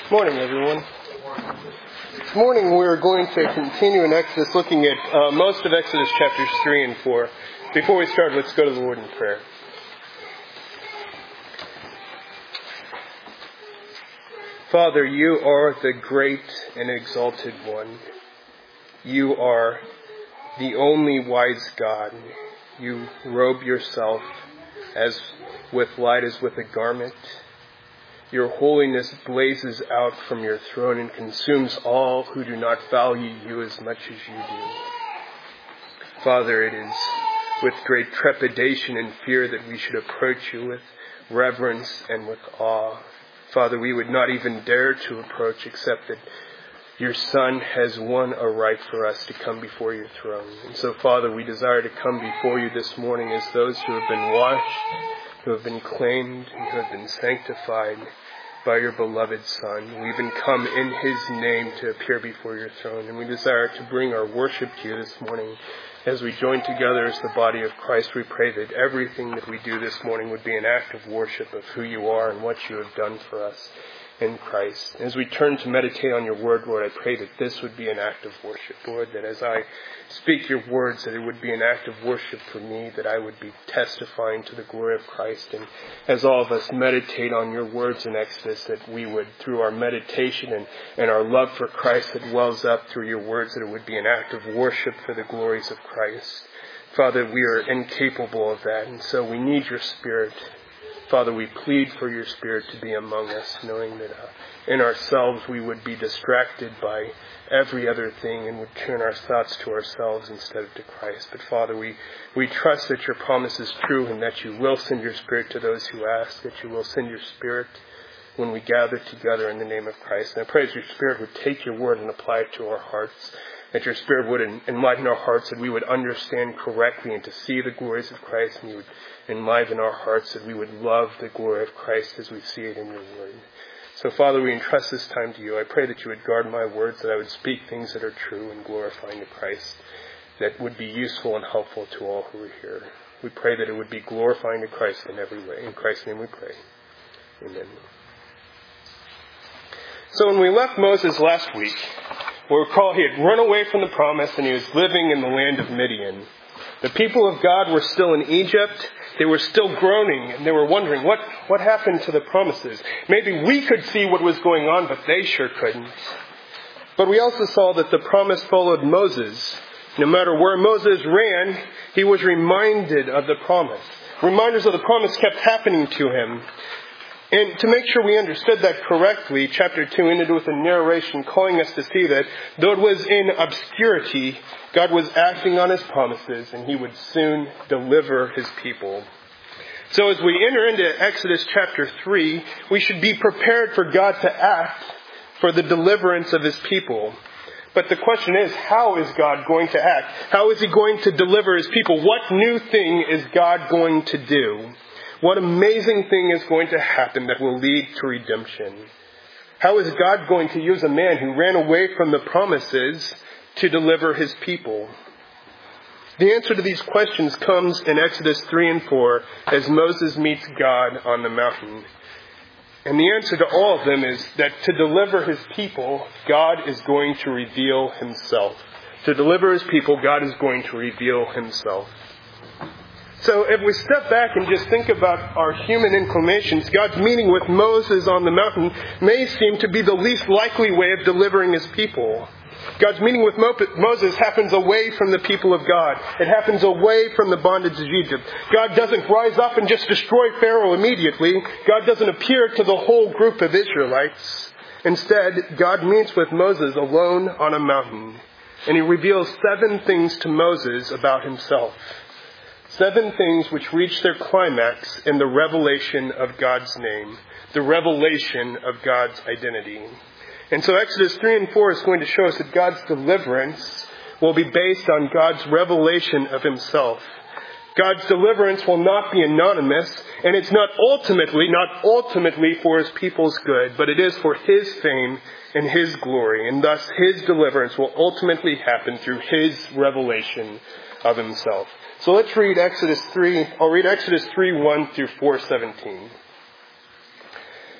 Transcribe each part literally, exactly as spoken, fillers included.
Good morning, everyone. This morning we're going to continue in Exodus, looking at uh, most of Exodus chapters three and four. Before we start, let's go to the Lord in prayer. Father, you are the great and exalted one. You are the only wise God. You robe yourself as with light as with a garment. Your holiness blazes out from your throne and consumes all who do not value you as much as you do. Father, it is with great trepidation and fear that we should approach you with reverence and with awe. Father, we would not even dare to approach except that your Son has won a right for us to come before your throne. And so, Father, we desire to come before you this morning as those who have been washed, who have been claimed, and who have been sanctified by your beloved Son. We even come in his name to appear before your throne. And we desire to bring our worship to you this morning. As we join together as the body of Christ, we pray that everything that we do this morning would be an act of worship of who you are and what you have done for us in Christ. As we turn to meditate on your word, Lord, I pray that this would be an act of worship, Lord, that as I speak your words, that it would be an act of worship for me, that I would be testifying to the glory of Christ. And as all of us meditate on your words in Exodus, that we would, through our meditation and, and our love for Christ that wells up through your words, that it would be an act of worship for the glories of Christ. Father, we are incapable of that, and so we need your Spirit. Father, we plead for your Spirit to be among us, knowing that uh, in ourselves we would be distracted by every other thing and would turn our thoughts to ourselves instead of to Christ. But Father, we, we trust that your promise is true and that you will send your Spirit to those who ask, that you will send your Spirit when we gather together in the name of Christ. And I pray that your Spirit would take your word and apply it to our hearts, that your Spirit would enlighten our hearts, that we would understand correctly and to see the glories of Christ, and you would enliven our hearts, that we would love the glory of Christ as we see it in your word. So, Father, we entrust this time to you. I pray that you would guard my words, that I would speak things that are true and glorifying to Christ, that would be useful and helpful to all who are here. We pray that it would be glorifying to Christ in every way. In Christ's name we pray. Amen. So when we left Moses last week, we'll recall he had run away from the promise and he was living in the land of Midian. The people of God were still in Egypt. They were still groaning and they were wondering what, what happened to the promises. Maybe we could see what was going on, but they sure couldn't. But we also saw that the promise followed Moses. No matter where Moses ran, he was reminded of the promise. Reminders of the promise kept happening to him. And to make sure we understood that correctly, chapter two ended with a narration calling us to see that though it was in obscurity, God was acting on his promises and he would soon deliver his people. So as we enter into Exodus chapter three, we should be prepared for God to act for the deliverance of his people. But the question is, how is God going to act? How is he going to deliver his people? What new thing is God going to do? What amazing thing is going to happen that will lead to redemption? How is God going to use a man who ran away from the promises to deliver his people? The answer to these questions comes in Exodus three and four as Moses meets God on the mountain. And the answer to all of them is that to deliver his people, God is going to reveal himself. To deliver his people, God is going to reveal himself. So if we step back and just think about our human inclinations, God's meeting with Moses on the mountain may seem to be the least likely way of delivering his people. God's meeting with Moses happens away from the people of God. It happens away from the bondage of Egypt. God doesn't rise up and just destroy Pharaoh immediately. God doesn't appear to the whole group of Israelites. Instead, God meets with Moses alone on a mountain. And he reveals seven things to Moses about himself. Seven things which reach their climax in the revelation of God's name, the revelation of God's identity. And so Exodus three and four is going to show us that God's deliverance will be based on God's revelation of himself. God's deliverance will not be anonymous, and it's not ultimately, not ultimately for his people's good, but it is for his fame and his glory. And thus his deliverance will ultimately happen through his revelation of himself. So let's read Exodus three. I'll read Exodus three, one through four, seventeen.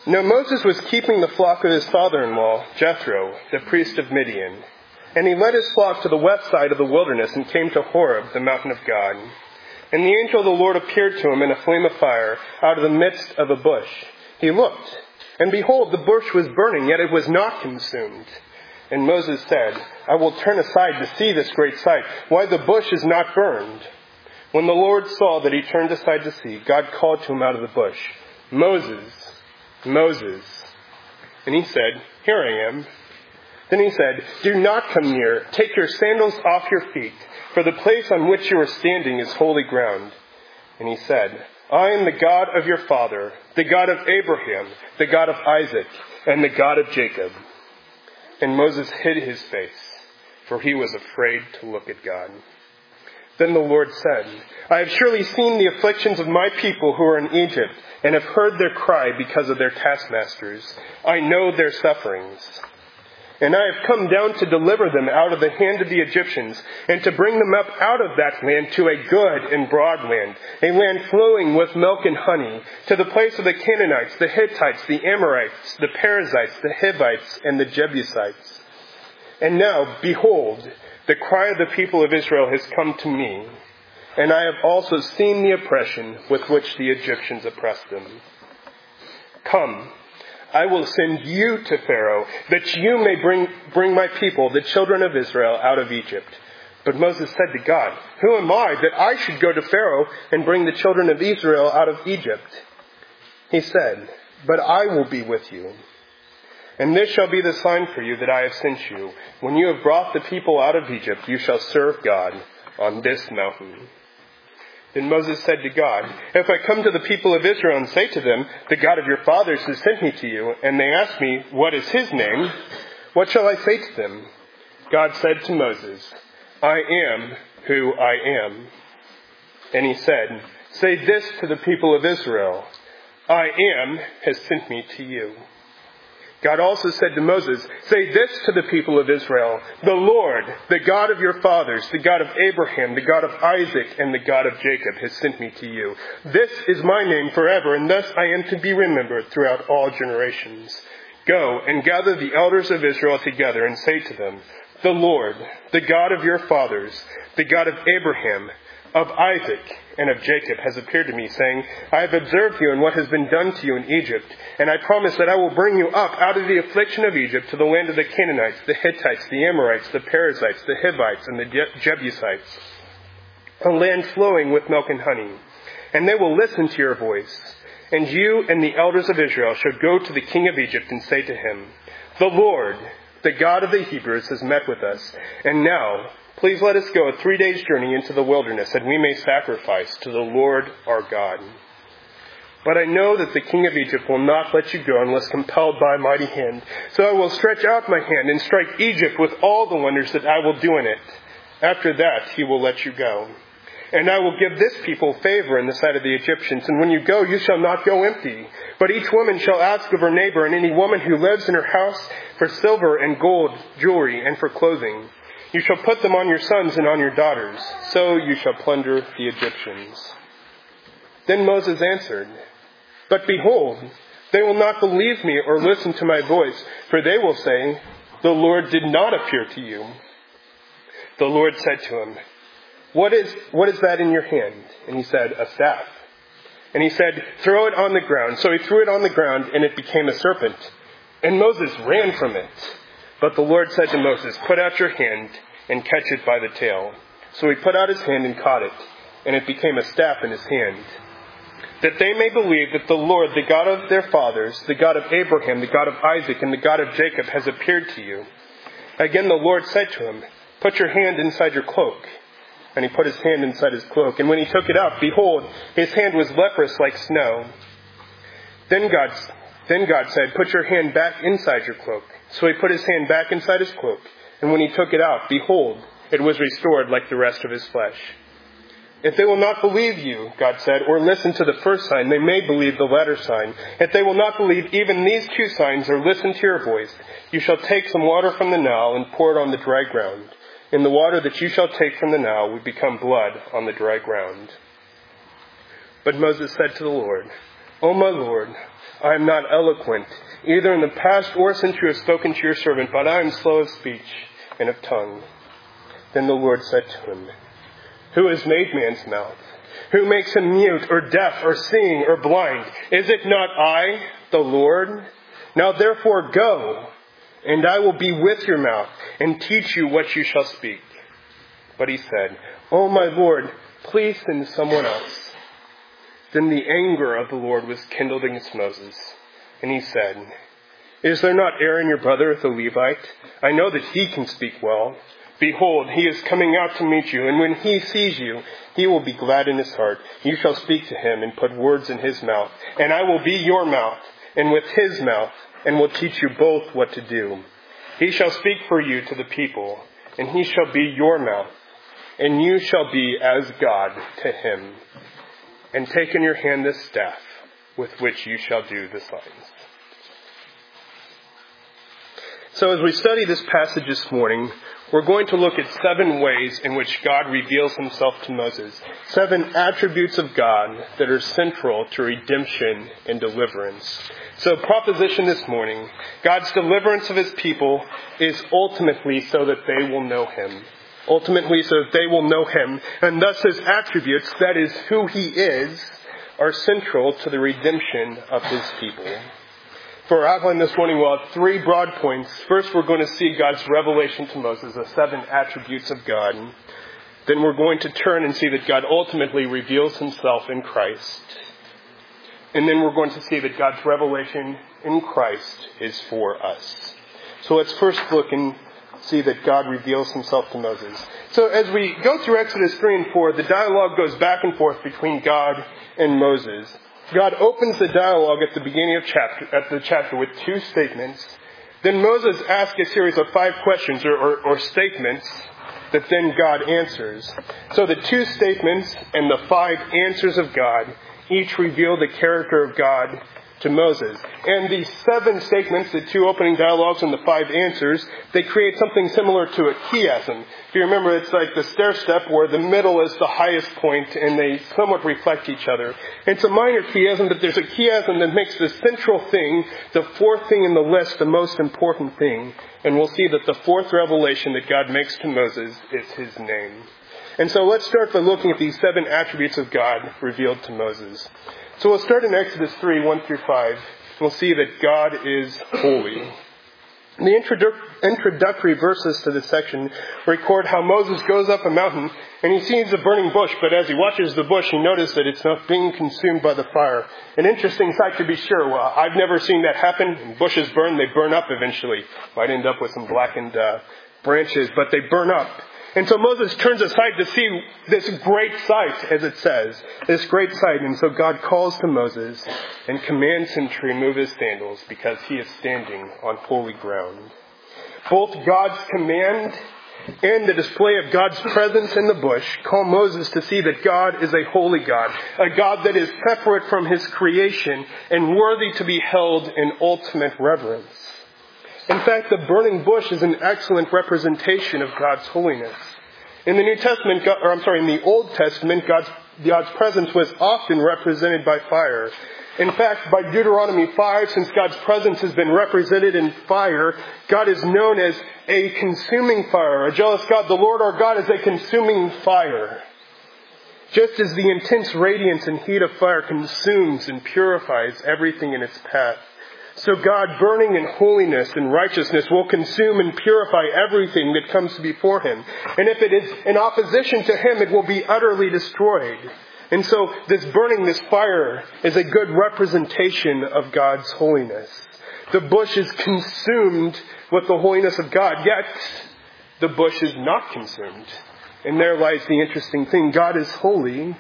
Now Moses was keeping the flock of his father-in-law, Jethro, the priest of Midian. And he led his flock to the west side of the wilderness and came to Horeb, the mountain of God. And the angel of the Lord appeared to him in a flame of fire out of the midst of a bush. He looked, and behold, the bush was burning, yet it was not consumed. And Moses said, I will turn aside to see this great sight, why the bush is not burned. When the Lord saw that he turned aside to see, God called to him out of the bush, Moses, Moses. And he said, Here I am. Then he said, Do not come near. Take your sandals off your feet, for the place on which you are standing is holy ground. And he said, I am the God of your father, the God of Abraham, the God of Isaac, and the God of Jacob. And Moses hid his face, for he was afraid to look at God. Then the Lord said, I have surely seen the afflictions of my people who are in Egypt, and have heard their cry because of their taskmasters. I know their sufferings. And I have come down to deliver them out of the hand of the Egyptians, and to bring them up out of that land to a good and broad land, a land flowing with milk and honey, to the place of the Canaanites, the Hittites, the Amorites, the Perizzites, the Hivites, and the Jebusites. And now, behold, the cry of the people of Israel has come to me, and I have also seen the oppression with which the Egyptians oppressed them. Come, I will send you to Pharaoh, that you may bring, bring my people, the children of Israel, out of Egypt. But Moses said to God, Who am I that I should go to Pharaoh and bring the children of Israel out of Egypt? He said, But I will be with you. And this shall be the sign for you that I have sent you. When you have brought the people out of Egypt, you shall serve God on this mountain. Then Moses said to God, If I come to the people of Israel and say to them, The God of your fathers has sent me to you, and they ask me, What is his name? What shall I say to them? God said to Moses, I am who I am. And he said, Say this to the people of Israel, I am has sent me to you. God also said to Moses, Say this to the people of Israel, The Lord, the God of your fathers, the God of Abraham, the God of Isaac, and the God of Jacob has sent me to you. This is my name forever, and thus I am to be remembered throughout all generations. Go and gather the elders of Israel together and say to them, The Lord, the God of your fathers, the God of Abraham, of Isaac, and of Jacob has appeared to me, saying, I have observed you and what has been done to you in Egypt, and I promise that I will bring you up out of the affliction of Egypt to the land of the Canaanites, the Hittites, the Amorites, the Perizzites, the Hivites, and the Je- Jebusites, a land flowing with milk and honey. And they will listen to your voice. And you and the elders of Israel shall go to the king of Egypt and say to him, The Lord, the God of the Hebrews, has met with us, and now please let us go a three days' journey into the wilderness, that we may sacrifice to the Lord our God. But I know that the king of Egypt will not let you go unless compelled by a mighty hand. So I will stretch out my hand and strike Egypt with all the wonders that I will do in it. After that he will let you go. And I will give this people favor in the sight of the Egyptians. And when you go, you shall not go empty. But each woman shall ask of her neighbor and any woman who lives in her house for silver and gold, jewelry, and for clothing. You shall put them on your sons and on your daughters. So you shall plunder the Egyptians. Then Moses answered, But behold, they will not believe me or listen to my voice, for they will say, The Lord did not appear to you. The Lord said to him, What is, what is that in your hand? And he said, A staff. And he said, Throw it on the ground. So he threw it on the ground, and it became a serpent. And Moses ran from it. But the Lord said to Moses, Put out your hand and catch it by the tail. So he put out his hand and caught it, and it became a staff in his hand. That they may believe that the Lord, the God of their fathers, the God of Abraham, the God of Isaac, and the God of Jacob has appeared to you. Again the Lord said to him, Put your hand inside your cloak. And he put his hand inside his cloak. And when he took it out, behold, his hand was leprous like snow. Then God, then God said, Put your hand back inside your cloak. So he put his hand back inside his cloak, and when he took it out, behold, it was restored like the rest of his flesh. If they will not believe you, God said, or listen to the first sign, they may believe the latter sign. If they will not believe even these two signs or listen to your voice, you shall take some water from the Nile and pour it on the dry ground. And the water that you shall take from the Nile will become blood on the dry ground. But Moses said to the Lord, O my Lord, I am not eloquent, either in the past or since you have spoken to your servant, but I am slow of speech and of tongue. Then the Lord said to him, Who has made man's mouth? Who makes him mute or deaf or seeing or blind? Is it not I, the Lord? Now therefore go, and I will be with your mouth and teach you what you shall speak. But he said, O my Lord, please send someone else. Then the anger of the Lord was kindled against Moses, and he said, Is there not Aaron your brother, the Levite? I know that he can speak well. Behold, he is coming out to meet you, and when he sees you, he will be glad in his heart. You shall speak to him and put words in his mouth, and I will be your mouth, and with his mouth, and will teach you both what to do. He shall speak for you to the people, and he shall be your mouth, and you shall be as God to him. And take in your hand this staff, with which you shall do the signs. So as we study this passage this morning, we're going to look at seven ways in which God reveals himself to Moses. Seven attributes of God that are central to redemption and deliverance. So proposition this morning, God's deliverance of his people is ultimately so that they will know him. Ultimately so that they will know him, and thus his attributes, that is who he is, are central to the redemption of his people. For our outline this morning, we'll have three broad points. First, we're going to see God's revelation to Moses, the seven attributes of God. Then we're going to turn and see that God ultimately reveals himself in Christ. And then we're going to see that God's revelation in Christ is for us. So let's first look and see that God reveals himself to Moses. So as we go through Exodus three and four, the dialogue goes back and forth between God and Moses. God opens the dialogue at the beginning of chapter, at the chapter with two statements. Then Moses asks a series of five questions or, or, or statements that then God answers. So the two statements and the five answers of God each reveal the character of God to Moses. And the seven statements, the two opening dialogues and the five answers, they create something similar to a chiasm. If you remember, it's like the stair step where the middle is the highest point and they somewhat reflect each other. It's a minor chiasm, but there's a chiasm that makes the central thing, the fourth thing in the list, the most important thing. And we'll see that the fourth revelation that God makes to Moses is his name. And so let's start by looking at these seven attributes of God revealed to Moses. So we'll start in Exodus three, one through five. We'll see that God is holy. The introdu- introductory verses to this section record how Moses goes up a mountain and he sees a burning bush, but as he watches the bush, he notices that it's not being consumed by the fire. An interesting sight to be sure. Well, I've never seen that happen. When bushes burn, they burn up eventually. Might end up with some blackened uh, branches, but they burn up. And so Moses turns aside to see this great sight, as it says, this great sight. And so God calls to Moses and commands him to remove his sandals because he is standing on holy ground. Both God's command and the display of God's presence in the bush call Moses to see that God is a holy God, a God that is separate from his creation and worthy to be held in ultimate reverence. In fact, the burning bush is an excellent representation of God's holiness. In the New Testament, or I'm sorry, in the Old Testament, God's, God's presence was often represented by fire. In fact, by Deuteronomy five, since God's presence has been represented in fire, God is known as a consuming fire. A jealous God, the Lord our God is a consuming fire. Just as the intense radiance and heat of fire consumes and purifies everything in its path, so God, burning in holiness and righteousness, will consume and purify everything that comes before him. And if it is in opposition to him, it will be utterly destroyed. And so this burning, this fire, is a good representation of God's holiness. The bush is consumed with the holiness of God, yet the bush is not consumed. And there lies the interesting thing. God is holy.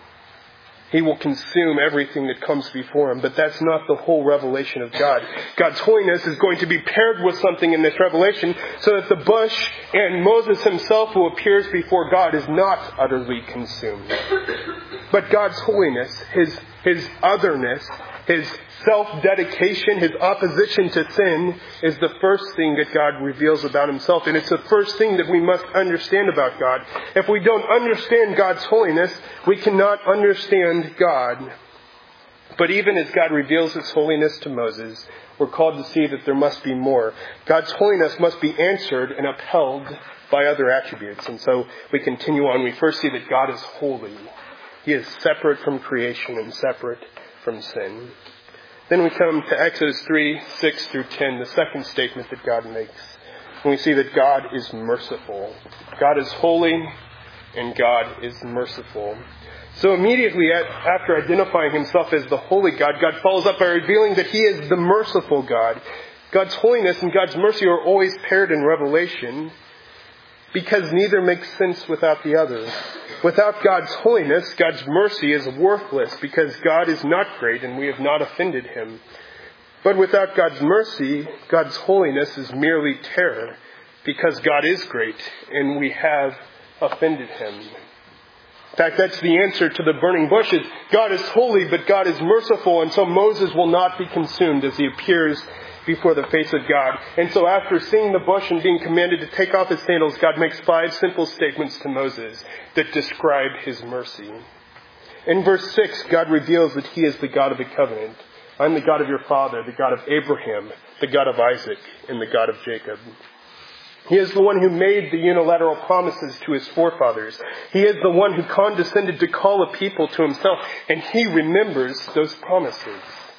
He will consume everything that comes before him. But that's not the whole revelation of God. God's holiness is going to be paired with something in this revelation so that the bush and Moses himself who appears before God is not utterly consumed. But God's holiness, his, his otherness, his self-dedication, his opposition to sin is the first thing that God reveals about himself. And it's the first thing that we must understand about God. If we don't understand God's holiness, we cannot understand God. But even as God reveals His holiness to Moses, we're called to see that there must be more. God's holiness must be answered and upheld by other attributes. And so we continue on. We first see that God is holy. He is separate from creation and separate from sin. Then we come to Exodus three, six through ten, the second statement that God makes. And we see that God is merciful. God is holy and God is merciful. So immediately after identifying Himself as the holy God, God follows up by revealing that He is the merciful God. God's holiness and God's mercy are always paired in Revelation because neither makes sense without the other. Without God's holiness, God's mercy is worthless because God is not great and we have not offended Him. But without God's mercy, God's holiness is merely terror because God is great and we have offended Him. In fact, that's the answer to the burning bushes. God is holy, but God is merciful, and so Moses will not be consumed as he appears before the face of God. And so after seeing the bush and being commanded to take off his sandals, God makes five simple statements to Moses that describe His mercy. In verse six, God reveals that He is the God of the covenant. I'm the God of your father, the God of Abraham, the God of Isaac, and the God of Jacob. He is the one who made the unilateral promises to His forefathers. He is the one who condescended to call a people to Himself, and He remembers those promises.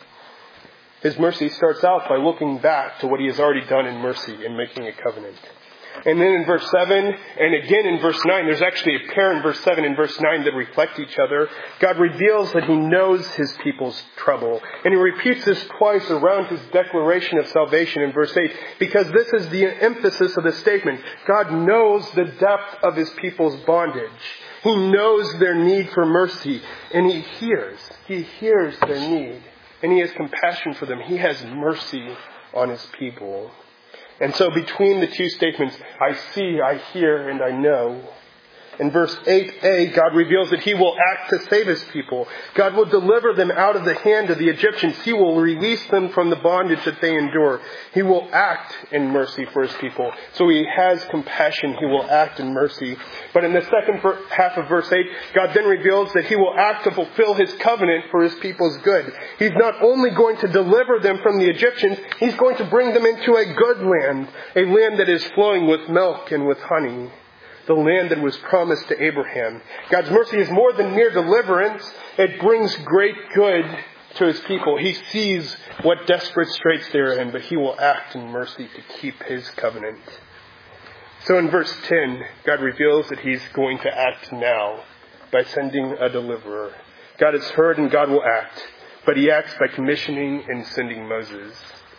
His mercy starts out by looking back to what He has already done in mercy and making a covenant. And then in verse seven, and again in verse nine, there's actually a pair in verse seven and verse nine that reflect each other. God reveals that He knows His people's trouble. And He repeats this twice around His declaration of salvation in verse eight, because this is the emphasis of the statement. God knows the depth of His people's bondage. He knows their need for mercy, and He hears. He hears their need, and He has compassion for them. He has mercy on His people. And so between the two statements, I see, I hear, and I know. In verse eight a, God reveals that He will act to save His people. God will deliver them out of the hand of the Egyptians. He will release them from the bondage that they endure. He will act in mercy for His people. So He has compassion. He will act in mercy. But in the second half of verse eight, God then reveals that He will act to fulfill His covenant for His people's good. He's not only going to deliver them from the Egyptians, He's going to bring them into a good land, a land that is flowing with milk and with honey. The land that was promised to Abraham. God's mercy is more than mere deliverance. It brings great good to His people. He sees what desperate straits they are in, but He will act in mercy to keep His covenant. So in verse ten, God reveals that He's going to act now by sending a deliverer. God has heard and God will act, but He acts by commissioning and sending Moses.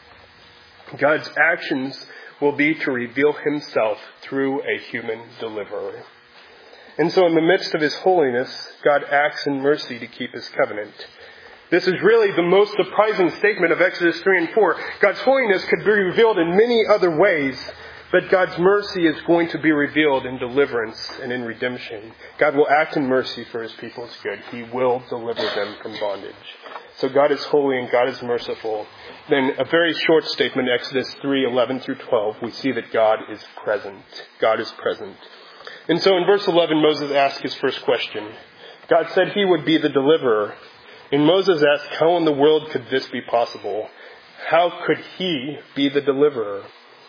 God's actions will be to reveal Himself through a human deliverer. And so in the midst of His holiness, God acts in mercy to keep His covenant. This is really the most surprising statement of Exodus three and four. God's holiness could be revealed in many other ways, but God's mercy is going to be revealed in deliverance and in redemption. God will act in mercy for His people's good. He will deliver them from bondage. So God is holy and God is merciful. Then a very short statement, Exodus three, eleven through twelve, we see that God is present. God is present. And so in verse eleven, Moses asked his first question. God said He would be the deliverer. And Moses asked, how in the world could this be possible? How could He be the deliverer?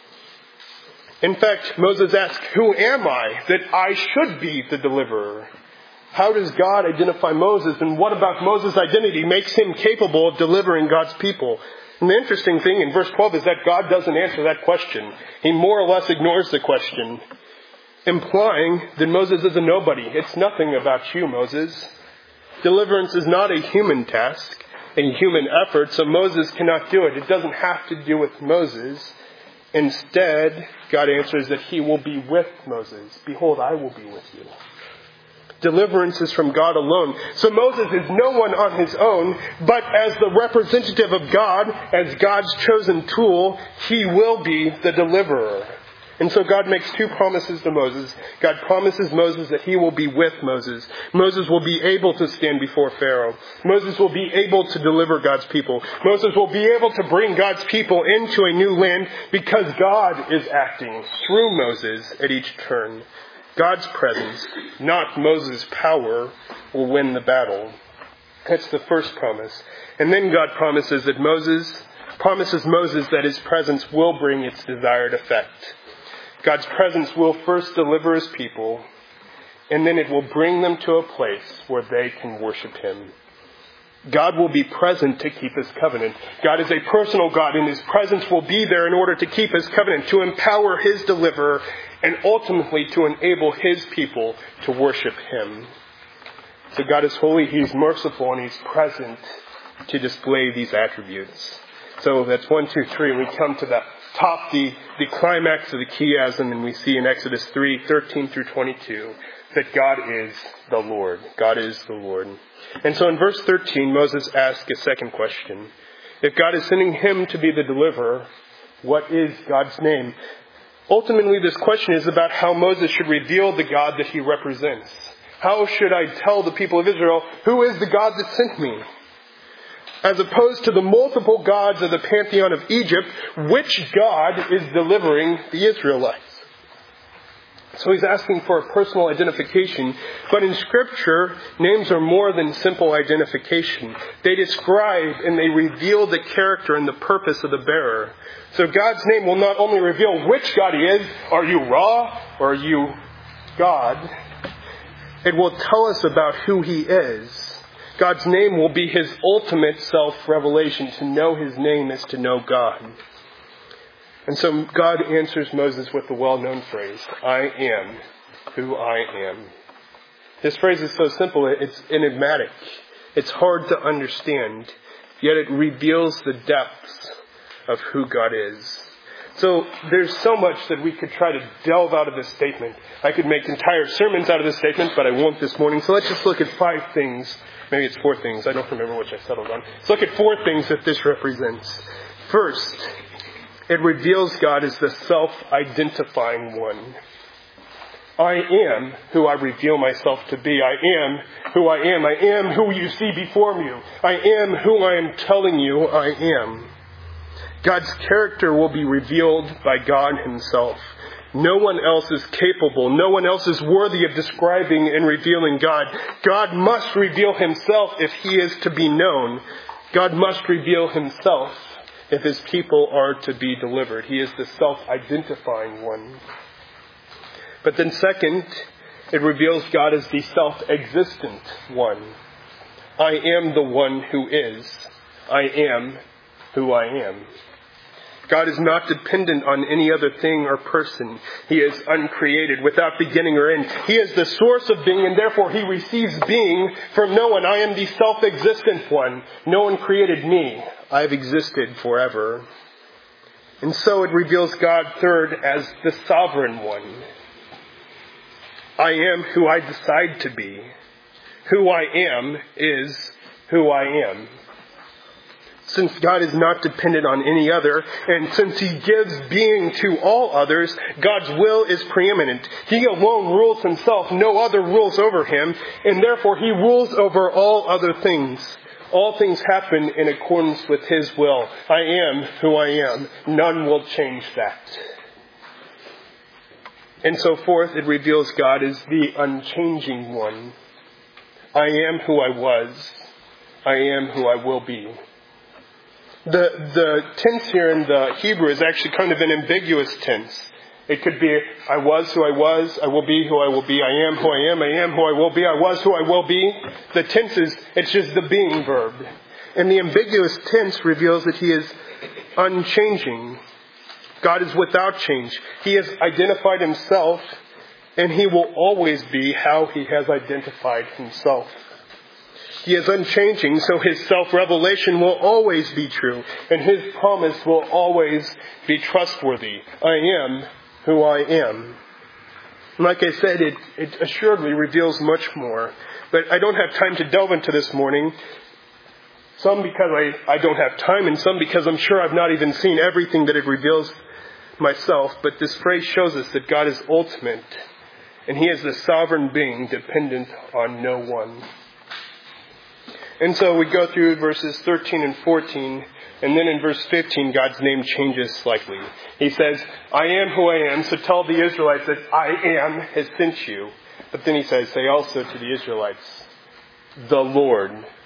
In fact, Moses asked, who am I that I should be the deliverer? How does God identify Moses, and what about Moses' identity makes him capable of delivering God's people? And the interesting thing in verse twelve is that God doesn't answer that question. He more or less ignores the question, implying that Moses is a nobody. It's nothing about you, Moses. Deliverance is not a human task, a human effort, so Moses cannot do it. It doesn't have to do with Moses. Instead, God answers that He will be with Moses. Behold, I will be with you. Deliverance is from God alone. So Moses is no one on his own, but as the representative of God, as God's chosen tool, he will be the deliverer. And so God makes two promises to Moses. God promises Moses that he will be with Moses. Moses will be able to stand before Pharaoh. Moses will be able to deliver God's people. Moses will be able to bring God's people into a new land because God is acting through Moses at each turn. God's presence, not Moses' power, will win the battle. That's the first promise. And then God promises that Moses, promises Moses that his presence will bring its desired effect. God's presence will first deliver his people, and then it will bring them to a place where they can worship him. God will be present to keep his covenant. God is a personal God, and his presence will be there in order to keep his covenant, to empower his deliverer, and ultimately to enable his people to worship him. So God is holy, he's merciful, and he's present to display these attributes. So that's one, two, three, and we come to the top, the, the climax of the chiasm, and we see in Exodus three, thirteen through twenty-two, that God is the Lord. God is the Lord. And so in verse thirteen, Moses asks a second question. If God is sending him to be the deliverer, what is God's name? Ultimately, this question is about how Moses should reveal the God that he represents. How should I tell the people of Israel, who is the God that sent me? As opposed to the multiple gods of the pantheon of Egypt, which God is delivering the Israelites? So he's asking for a personal identification. But in Scripture, names are more than simple identification. They describe and they reveal the character and the purpose of the bearer. So God's name will not only reveal which God he is, are you Ra or are you God? It will tell us about who he is. God's name will be his ultimate self-revelation. To know his name is to know God. And so God answers Moses with the well-known phrase, I am who I am. This phrase is so simple, it's enigmatic. It's hard to understand, yet it reveals the depths of who God is. So there's so much that we could try to delve out of this statement. I could make entire sermons out of this statement, but I won't this morning. So let's just look at five things. Maybe it's four things. I don't remember which I settled on. Let's look at four things that this represents. First, it reveals God as the self-identifying one. I am who I reveal myself to be. I am who I am. I am who you see before you. I am who I am telling you I am. God's character will be revealed by God himself. No one else is capable. No one else is worthy of describing and revealing God. God must reveal himself if he is to be known. God must reveal himself if his people are to be delivered. He is the self-identifying one. But then second, it reveals God as the self-existent one. I am the one who is. I am who I am. God is not dependent on any other thing or person. He is uncreated, without beginning or end. He is the source of being, and therefore he receives being from no one. I am the self-existent one. No one created me. I have existed forever. And so it reveals God, third, as the sovereign one. I am who I decide to be. Who I am is who I am. Since God is not dependent on any other, and since he gives being to all others, God's will is preeminent. He alone rules himself. No other rules over him, and therefore he rules over all other things. All things happen in accordance with his will. I am who I am. None will change that. And so forth, it reveals God as the unchanging one. I am who I was. I am who I will be. The the tense here in the Hebrew is actually kind of an ambiguous tense. It could be, I was who I was, I will be who I will be, I am who I am, I am who I will be, I was who I will be. The tense is, it's just the being verb. And the ambiguous tense reveals that he is unchanging. God is without change. He has identified himself, and he will always be how he has identified himself. He is unchanging, so his self-revelation will always be true, and his promise will always be trustworthy. I am who I am. Like I said, it, it assuredly reveals much more, but I don't have time to delve into this morning. Some because I, I don't have time, and some because I'm sure I've not even seen everything that it reveals myself. But this phrase shows us that God is ultimate, and he is the sovereign being dependent on no one. And so we go through verses thirteen and fourteen, and then in verse fifteen, God's name changes slightly. He says, I am who I am, so tell the Israelites that I am has sent you. But then he says, say also to the Israelites, the Lord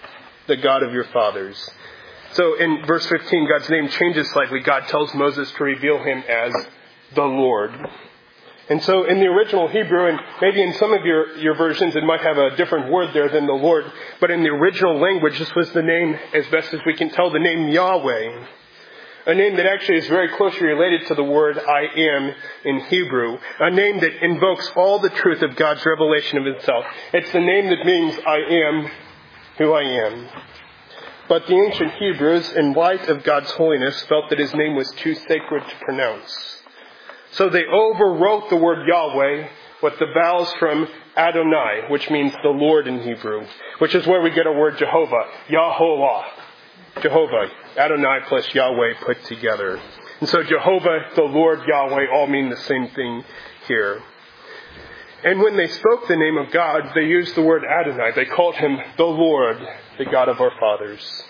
the God of your fathers. So in verse fifteen, God's name changes slightly. God tells Moses to reveal him as the Lord. And so in the original Hebrew, and maybe in some of your, your versions it might have a different word there than the Lord, but in the original language this was the name, as best as we can tell, the name Yahweh. A name that actually is very closely related to the word I am in Hebrew. A name that invokes all the truth of God's revelation of himself. It's the name that means I am who I am. But the ancient Hebrews, in light of God's holiness, felt that his name was too sacred to pronounce. So they overwrote the word Yahweh with the vowels from Adonai, which means the Lord in Hebrew, which is where we get our word Jehovah, Yahovah. Jehovah, Adonai plus Yahweh put together. And so Jehovah, the Lord, Yahweh, all mean the same thing here. And when they spoke the name of God, they used the word Adonai. They called him the Lord, the God of our fathers.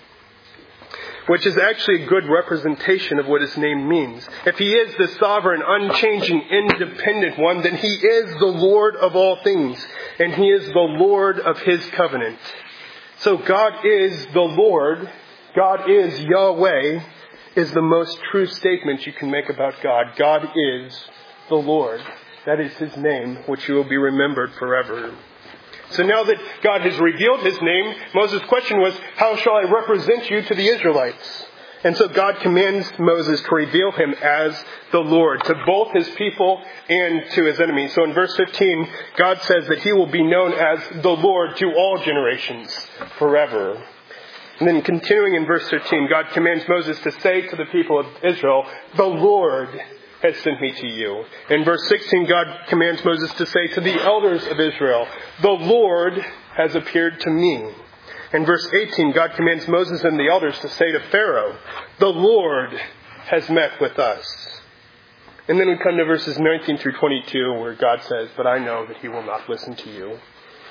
Which is actually a good representation of what his name means. If he is the sovereign, unchanging, independent one, then he is the Lord of all things. And he is the Lord of his covenant. So God is the Lord, God is Yahweh, is the most true statement you can make about God. God is the Lord. That is his name, which will be remembered forever. So now that God has revealed his name, Moses' question was, how shall I represent you to the Israelites? And so God commands Moses to reveal him as the Lord to both his people and to his enemies. So in verse fifteen, God says that he will be known as the Lord to all generations forever. And then continuing in verse thirteen, God commands Moses to say to the people of Israel, the Lord has sent me to you. In verse sixteen, God commands Moses to say to the elders of Israel, the Lord has appeared to me. In verse eighteen, God commands Moses and the elders to say to Pharaoh, the Lord has met with us. And then we come to verses nineteen through twenty-two, where God says, but I know that he will not listen to you.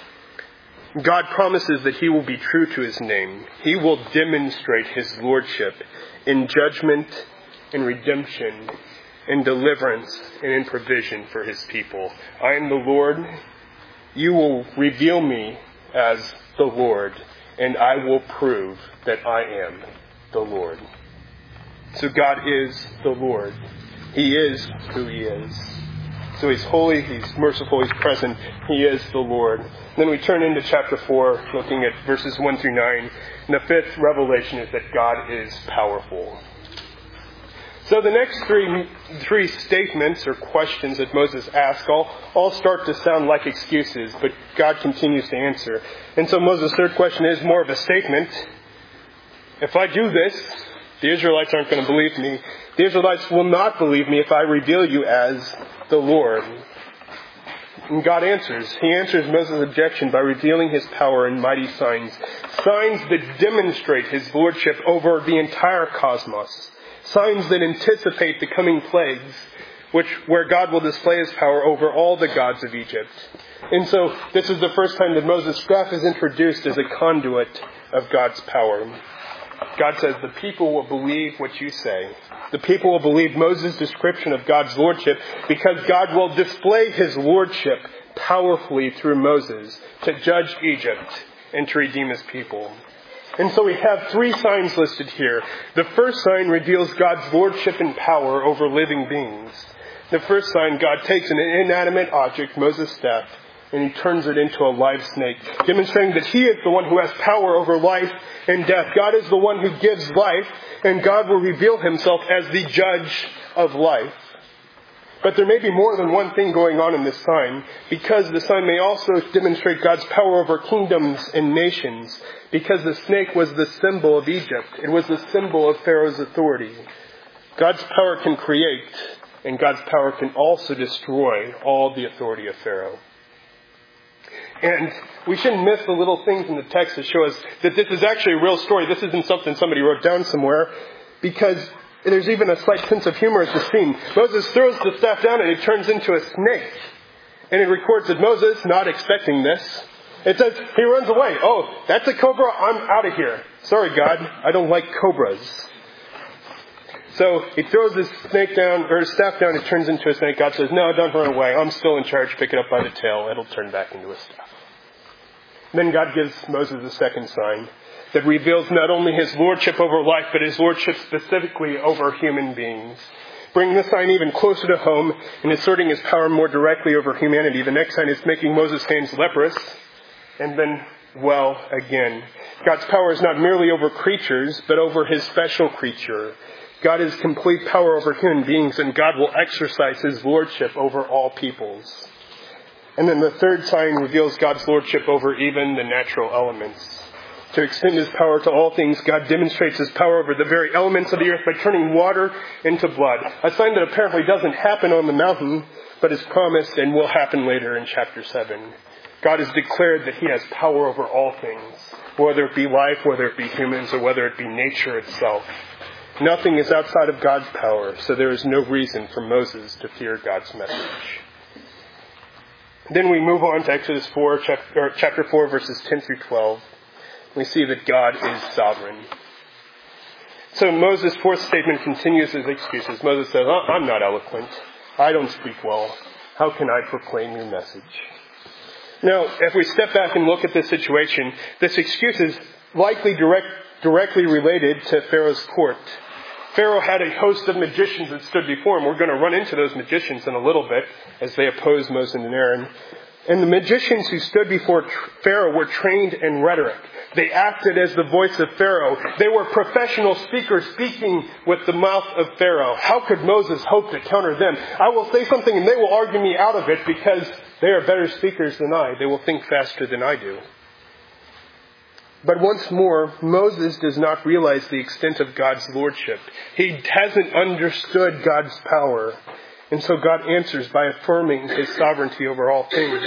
God promises that he will be true to his name. He will demonstrate his lordship in judgment, in redemption, in deliverance, and in provision for his people. I am the Lord. You will reveal me as the Lord, and I will prove that I am the Lord. So God is the Lord. He is who he is. So he's holy, he's merciful, he's present. He is the Lord. And then we turn into chapter four, looking at verses one through nine. And the fifth revelation is that God is powerful. So the next three three statements or questions that Moses asks all, all start to sound like excuses, but God continues to answer. And so Moses' third question is more of a statement. If I do this, the Israelites aren't going to believe me. The Israelites will not believe me if I reveal you as the Lord. And God answers. He answers Moses' objection by revealing his power in mighty signs. Signs that demonstrate his lordship over the entire cosmos. Signs that anticipate the coming plagues, which where God will display his power over all the gods of Egypt. And so this is the first time that Moses' staff is introduced as a conduit of God's power. God says, the people will believe what you say. The people will believe Moses' description of God's lordship because God will display his lordship powerfully through Moses to judge Egypt and to redeem his people. And so we have three signs listed here. The first sign reveals God's lordship and power over living beings. The first sign, God takes an inanimate object, Moses' staff, and he turns it into a live snake, demonstrating that he is the one who has power over life and death. God is the one who gives life, and God will reveal himself as the judge of life. But there may be more than one thing going on in this sign, because the sign may also demonstrate God's power over kingdoms and nations, because the snake was the symbol of Egypt. It was the symbol of Pharaoh's authority. God's power can create, and God's power can also destroy all the authority of Pharaoh. And we shouldn't miss the little things in the text that show us that this is actually a real story. This isn't something somebody wrote down somewhere, because there's even a slight sense of humor at the scene. Moses throws the staff down and it turns into a snake. And it records that Moses, not expecting this, it says he runs away. Oh, that's a cobra? I'm out of here. Sorry, God, I don't like cobras. So he throws his snake down, or his staff down, it turns into a snake. God says, no, don't run away. I'm still in charge. Pick it up by the tail. It'll turn back into a staff. Then God gives Moses a second sign. that reveals not only his lordship over life, but his lordship specifically over human beings. Bringing the sign even closer to home and asserting his power more directly over humanity. The next sign is making Moses' hands leprous and then well again. God's power is not merely over creatures, but over his special creature. God has complete power over human beings, and God will exercise his lordship over all peoples. And then the third sign reveals God's lordship over even the natural elements. To extend his power to all things, God demonstrates his power over the very elements of the earth by turning water into blood. A sign that apparently doesn't happen on the mountain, but is promised and will happen later in chapter seven. God has declared that he has power over all things, whether it be life, whether it be humans, or whether it be nature itself. Nothing is outside of God's power, so there is no reason for Moses to fear God's message. Then we move on to Exodus four, chapter four, verses ten through twelve. We see that God is sovereign. So Moses' fourth statement continues his excuses. Moses says, I'm not eloquent. I don't speak well. How can I proclaim your message? Now, if we step back and look at this situation, this excuse is likely direct, directly related to Pharaoh's court. Pharaoh had a host of magicians that stood before him. We're going to run into those magicians in a little bit as they oppose Moses and Aaron. And the magicians who stood before Pharaoh were trained in rhetoric. They acted as the voice of Pharaoh. They were professional speakers speaking with the mouth of Pharaoh. How could Moses hope to counter them? I will say something and they will argue me out of it because they are better speakers than I. They will think faster than I do. But once more, Moses does not realize the extent of God's lordship. He hasn't understood God's power. And so God answers by affirming his sovereignty over all things.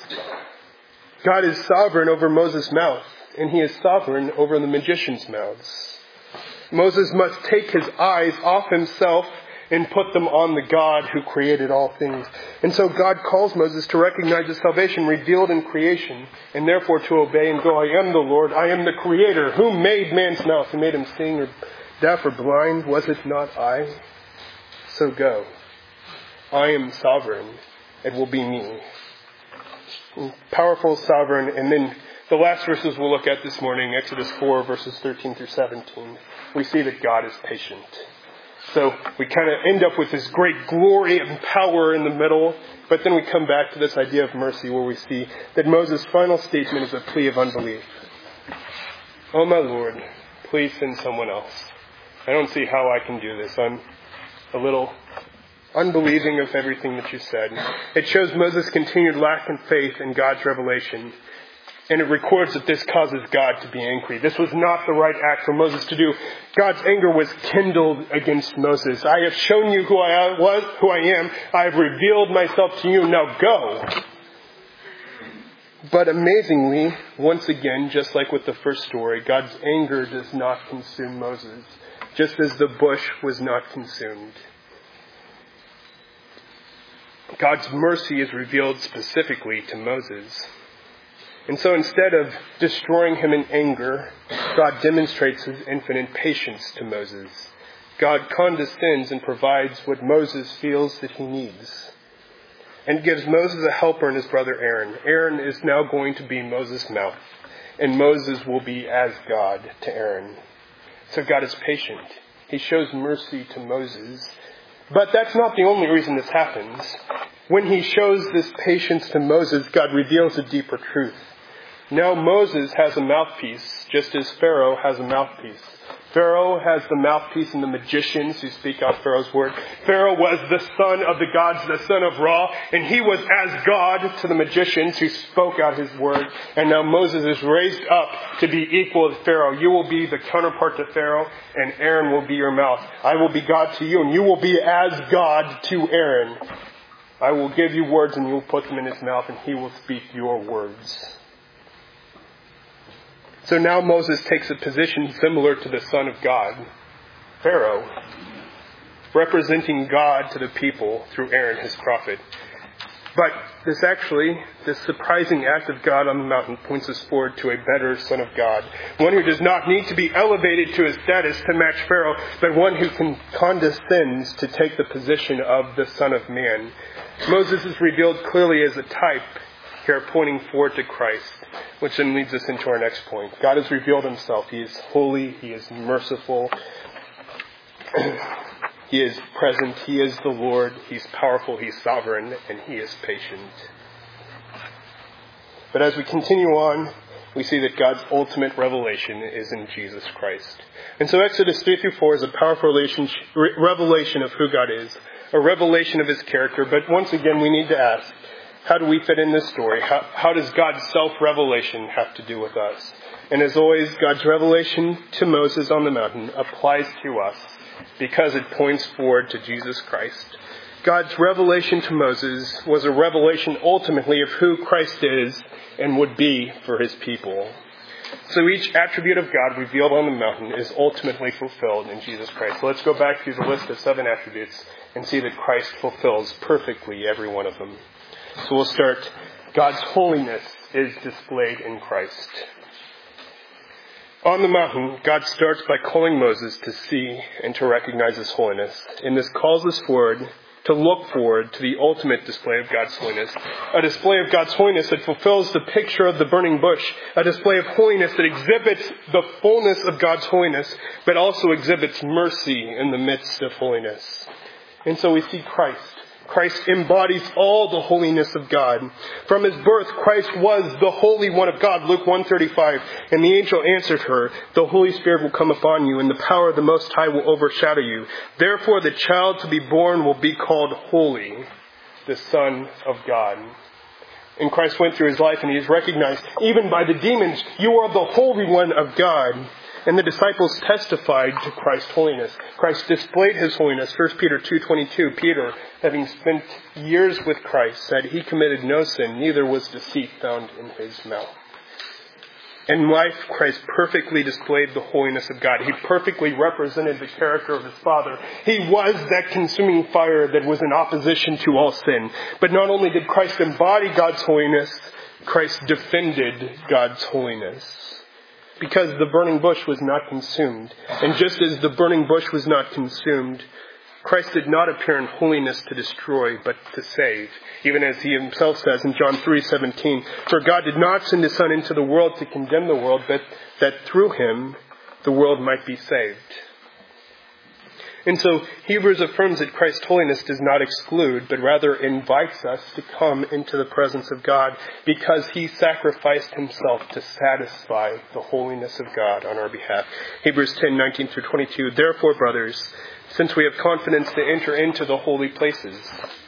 God is sovereign over Moses' mouth, and he is sovereign over the magicians' mouths. Moses must take his eyes off himself and put them on the God who created all things. And so God calls Moses to recognize the salvation revealed in creation, and therefore to obey and go, I am the Lord, I am the Creator. Who made man's mouth and made him sing or deaf or blind? Was it not I? So go. I am sovereign. It will be me. Powerful, sovereign, and then the last verses we'll look at this morning, Exodus four, verses thirteen through seventeen, we see that God is patient. So we kind of end up with this great glory and power in the middle, but then we come back to this idea of mercy where we see that Moses' final statement is a plea of unbelief. Oh my Lord, please send someone else. I don't see how I can do this. I'm a little unbelieving of everything that you said. It shows Moses' continued lack in faith in God's revelation. And it records that this causes God to be angry. This was not the right act for Moses to do. God's anger was kindled against Moses. I have shown you who I was, who I am. I have revealed myself to you. Now go. But amazingly, once again, just like with the first story, God's anger does not consume Moses, just as the bush was not consumed. God's mercy is revealed specifically to Moses. And so instead of destroying him in anger, God demonstrates his infinite patience to Moses. God condescends and provides what Moses feels that he needs. And gives Moses a helper in his brother Aaron. Aaron is now going to be Moses' mouth. And Moses will be as God to Aaron. So God is patient. He shows mercy to Moses. But that's not the only reason this happens. When he shows this patience to Moses, God reveals a deeper truth. Now Moses has a mouthpiece, just as Pharaoh has a mouthpiece. Pharaoh has the mouthpiece and the magicians who speak out Pharaoh's word. Pharaoh was the son of the gods, the son of Ra, and he was as God to the magicians who spoke out his word. And now Moses is raised up to be equal to Pharaoh. You will be the counterpart to Pharaoh, and Aaron will be your mouth. I will be God to you, and you will be as God to Aaron. I will give you words, and you will put them in his mouth, and he will speak your words. So now Moses takes a position similar to the Son of God, Pharaoh, representing God to the people through Aaron, his prophet. But this actually, this surprising act of God on the mountain points us forward to a better Son of God. One who does not need to be elevated to his status to match Pharaoh, but one who can condescends to take the position of the Son of Man. Moses is revealed clearly as a type here pointing forward to Christ, which then leads us into our next point. God has revealed himself. He is holy. He is merciful. He is present. He is the Lord. He's powerful. He's sovereign. And he is patient. But as we continue on, we see that God's ultimate revelation is in Jesus Christ. And so Exodus three through four is a powerful revelation of who God is, a revelation of his character. But once again, we need to ask, how do we fit in this story? How, how does God's self-revelation have to do with us? And as always, God's revelation to Moses on the mountain applies to us because it points forward to Jesus Christ. God's revelation to Moses was a revelation ultimately of who Christ is and would be for his people. So each attribute of God revealed on the mountain is ultimately fulfilled in Jesus Christ. So let's go back through the list of seven attributes and see that Christ fulfills perfectly every one of them. So we'll start. God's holiness is displayed in Christ. On the mountain, God starts by calling Moses to see and to recognize his holiness. And this calls us forward to look forward to the ultimate display of God's holiness. A display of God's holiness that fulfills the picture of the burning bush. A display of holiness that exhibits the fullness of God's holiness, but also exhibits mercy in the midst of holiness. And so we see Christ. Christ embodies all the holiness of God. From his birth, Christ was the Holy One of God, Luke one thirty-five. And the angel answered her, "The Holy Spirit will come upon you, and the power of the Most High will overshadow you. Therefore the child to be born will be called Holy, the Son of God." And Christ went through his life, and he is recognized even by the demons. You are the Holy One of God. And the disciples testified to Christ's holiness. Christ displayed his holiness. First Peter two twenty-two, Peter, having spent years with Christ, said he committed no sin, neither was deceit found in his mouth. In life, Christ perfectly displayed the holiness of God. He perfectly represented the character of his Father. He was that consuming fire that was in opposition to all sin. But not only did Christ embody God's holiness, Christ defended God's holiness. Because the burning bush was not consumed. And just as the burning bush was not consumed, Christ did not appear in holiness to destroy, but to save. Even as he himself says in John three seventeen, "For God did not send his Son into the world to condemn the world, but that through him the world might be saved." And so Hebrews affirms that Christ's holiness does not exclude, but rather invites us to come into the presence of God because he sacrificed himself to satisfy the holiness of God on our behalf. Hebrews ten nineteen through twenty-two, "Therefore, brothers, since we have confidence to enter into the holy places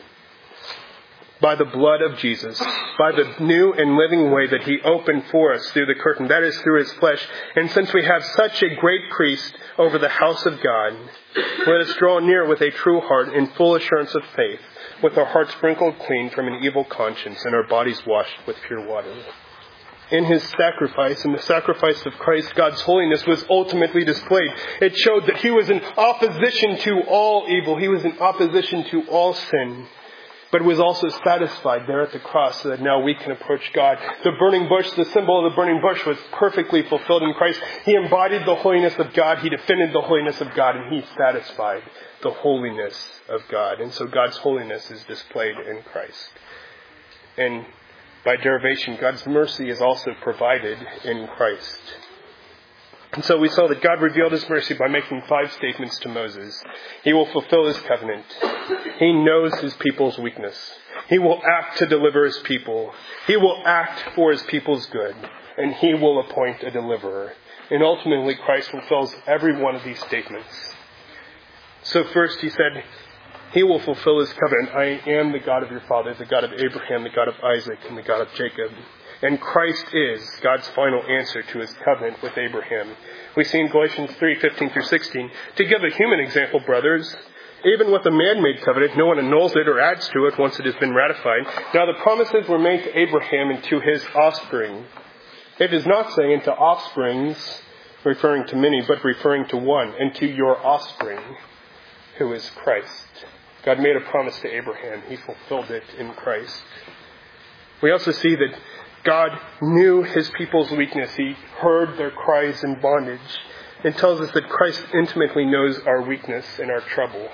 by the blood of Jesus, by the new and living way that he opened for us through the curtain, that is, through his flesh. And since we have such a great priest over the house of God, let us draw near with a true heart in full assurance of faith, with our hearts sprinkled clean from an evil conscience and our bodies washed with pure water." In his sacrifice, in the sacrifice of Christ, God's holiness was ultimately displayed. It showed that he was in opposition to all evil. He was in opposition to all sin. But was also satisfied there at the cross so that now we can approach God. The burning bush, the symbol of the burning bush, was perfectly fulfilled in Christ. He embodied the holiness of God. He defended the holiness of God. And he satisfied the holiness of God. And so God's holiness is displayed in Christ. And by derivation, God's mercy is also provided in Christ. And so we saw that God revealed his mercy by making five statements to Moses. He will fulfill his covenant. He knows his people's weakness. He will act to deliver his people. He will act for his people's good. And he will appoint a deliverer. And ultimately, Christ fulfills every one of these statements. So first he said, he will fulfill his covenant. "I am the God of your fathers, the God of Abraham, the God of Isaac, and the God of Jacob." And Christ is God's final answer to his covenant with Abraham. We see in Galatians three fifteen through sixteen, "To give a human example, brothers, even with a man-made covenant, no one annuls it or adds to it once it has been ratified. Now the promises were made to Abraham and to his offspring." It does not say into offsprings, referring to many, but referring to one, "and to your offspring, who is Christ." God made a promise to Abraham. He fulfilled it in Christ. We also see that God knew his people's weakness. He heard their cries in bondage. It tells us that Christ intimately knows our weakness and our trouble.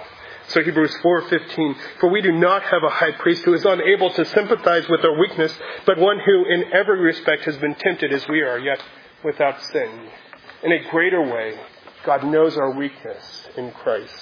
So Hebrews four fifteen, for we do not have a high priest who is unable to sympathize with our weakness, but one who in every respect has been tempted as we are, yet without sin. In a greater way, God knows our weakness in Christ.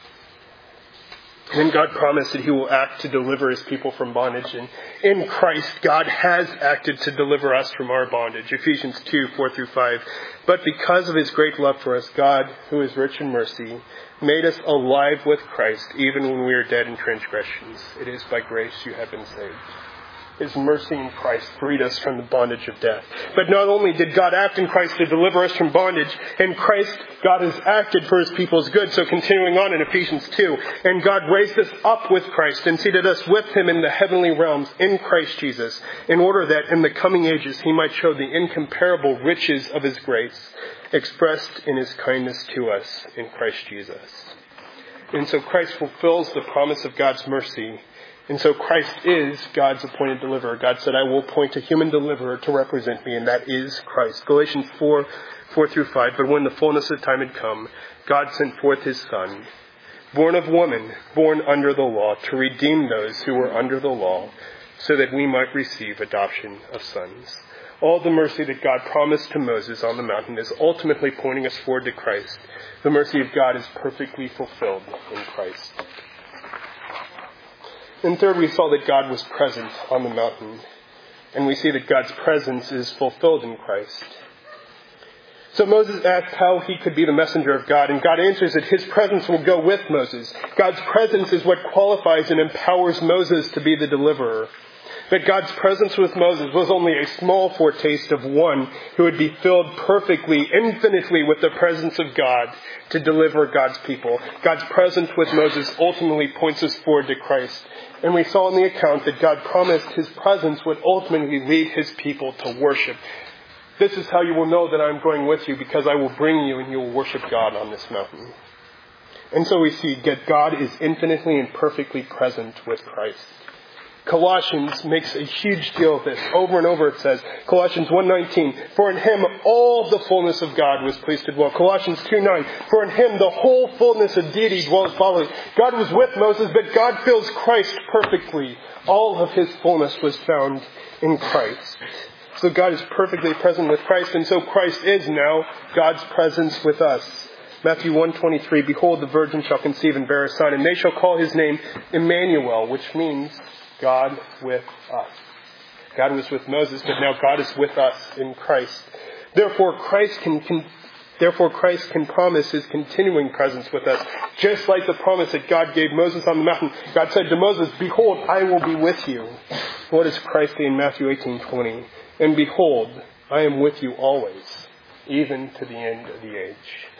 And God promised that he will act to deliver his people from bondage. And in Christ, God has acted to deliver us from our bondage. Ephesians two, four through five. But because of his great love for us, God, who is rich in mercy, made us alive with Christ, even when we were dead in transgressions. It is by grace you have been saved. His mercy in Christ freed us from the bondage of death. But not only did God act in Christ to deliver us from bondage, in Christ God has acted for his people's good. So continuing on in Ephesians two, and God raised us up with Christ and seated us with him in the heavenly realms in Christ Jesus, in order that in the coming ages he might show the incomparable riches of his grace, expressed in his kindness to us in Christ Jesus. And so Christ fulfills the promise of God's mercy. And so Christ is God's appointed deliverer. God said, I will appoint a human deliverer to represent me, and that is Christ. Galatians four, four through five. But when the fullness of time had come, God sent forth his Son, born of woman, born under the law, to redeem those who were under the law, so that we might receive adoption of sons. All the mercy that God promised to Moses on the mountain is ultimately pointing us forward to Christ. The mercy of God is perfectly fulfilled in Christ. And third, we saw that God was present on the mountain. And we see that God's presence is fulfilled in Christ. So Moses asked how he could be the messenger of God, and God answers that his presence will go with Moses. God's presence is what qualifies and empowers Moses to be the deliverer. But God's presence with Moses was only a small foretaste of one who would be filled perfectly, infinitely with the presence of God to deliver God's people. God's presence with Moses ultimately points us forward to Christ. And we saw in the account that God promised his presence would ultimately lead his people to worship. This is how you will know that I'm going with you, because I will bring you and you will worship God on this mountain. And so we see that God is infinitely and perfectly present with Christ. Colossians makes a huge deal of this. Over and over it says, Colossians one nineteen, for in him all the fullness of God was pleased to dwell. Colossians two nine, for in him the whole fullness of deity dwells bodily. God was with Moses, but God fills Christ perfectly. All of his fullness was found in Christ. So God is perfectly present with Christ, and so Christ is now God's presence with us. Matthew one twenty-three, behold, the virgin shall conceive and bear a son, and they shall call his name Emmanuel, which means God with us. God was with Moses, but now God is with us in Christ. Therefore, Christ can, can therefore Christ can promise his continuing presence with us, just like the promise that God gave Moses on the mountain. God said to Moses, behold, I will be with you. What does Christ say in Matthew eighteen twenty? And behold, I am with you always, even to the end of the age.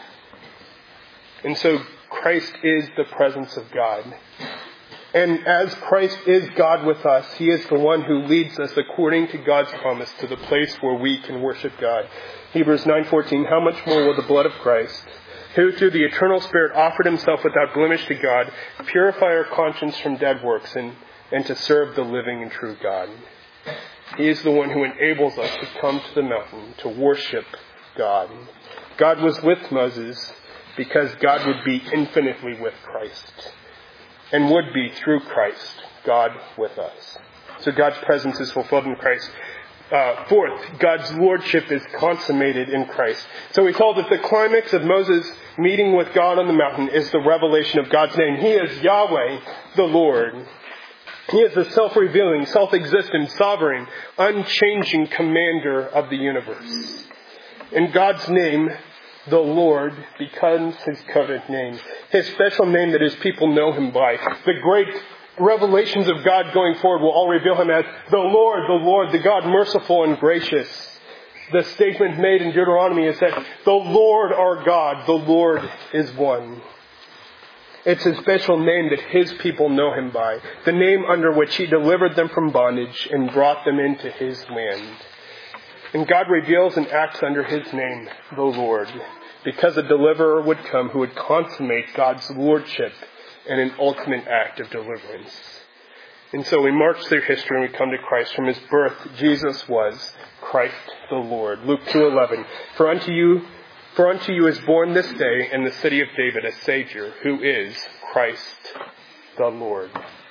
And so Christ is the presence of God. And as Christ is God with us, he is the one who leads us according to God's promise to the place where we can worship God. Hebrews nine fourteen, how much more will the blood of Christ, who through the eternal Spirit offered himself without blemish to God, purify our conscience from dead works and, and to serve the living and true God. He is the one who enables us to come to the mountain to worship God. God was with Moses because God would be infinitely with Christ. And would be, through Christ, God with us. So God's presence is fulfilled in Christ. Uh, fourth, God's lordship is consummated in Christ. So we saw that the climax of Moses' meeting with God on the mountain is the revelation of God's name. He is Yahweh, the Lord. He is the self-revealing, self-existent, sovereign, unchanging commander of the universe. In God's name, the Lord becomes his covenant name, his special name that his people know him by. The great revelations of God going forward will all reveal him as the Lord, the Lord, the God merciful and gracious. The statement made in Deuteronomy is that the Lord our God, the Lord is one. It's his special name that his people know him by, the name under which he delivered them from bondage and brought them into his land. And God reveals and acts under his name, the Lord, because a deliverer would come who would consummate God's lordship in an ultimate act of deliverance. And so we march through history and we come to Christ. From his birth, Jesus was Christ the Lord. Luke two eleven. For unto you For unto you is born this day in the city of David a Savior, who is Christ the Lord.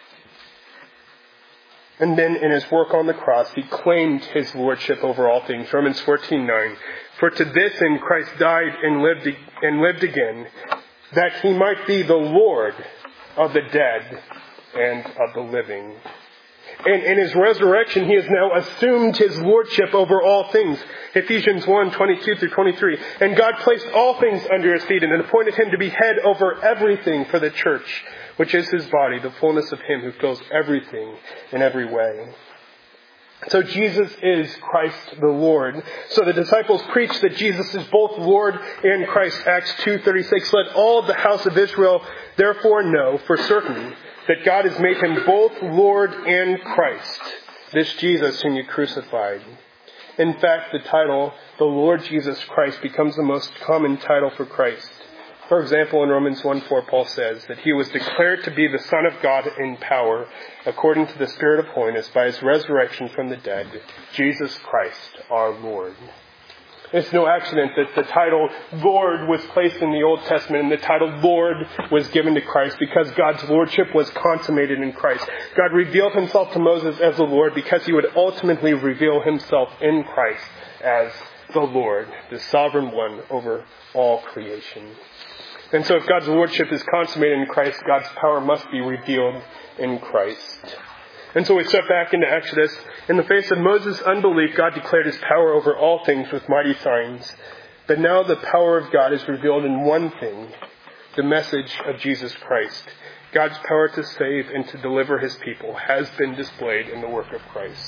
And then in his work on the cross, he claimed his lordship over all things. Romans fourteen nine. For to this end Christ died and lived and lived again, that he might be the Lord of the dead and of the living. And in his resurrection, he has now assumed his lordship over all things. Ephesians one twenty-two through twenty-three. And God placed all things under his feet and appointed him to be head over everything for the church, which is his body, the fullness of him who fills everything in every way. So Jesus is Christ the Lord. So the disciples preach that Jesus is both Lord and Christ. Acts two thirty-six. Let all of the house of Israel therefore know for certain that God has made him both Lord and Christ, this Jesus whom you crucified. In fact, the title, the Lord Jesus Christ, becomes the most common title for Christ. For example, in Romans one four, Paul says that he was declared to be the Son of God in power, according to the Spirit of holiness, by his resurrection from the dead, Jesus Christ, our Lord. It's no accident that the title Lord was placed in the Old Testament and the title Lord was given to Christ, because God's lordship was consummated in Christ. God revealed himself to Moses as the Lord because he would ultimately reveal himself in Christ as the Lord, the sovereign one over all creation. And so if God's lordship is consummated in Christ, God's power must be revealed in Christ. And so we step back into Exodus. In the face of Moses' unbelief, God declared his power over all things with mighty signs. But now the power of God is revealed in one thing, the message of Jesus Christ. God's power to save and to deliver his people has been displayed in the work of Christ.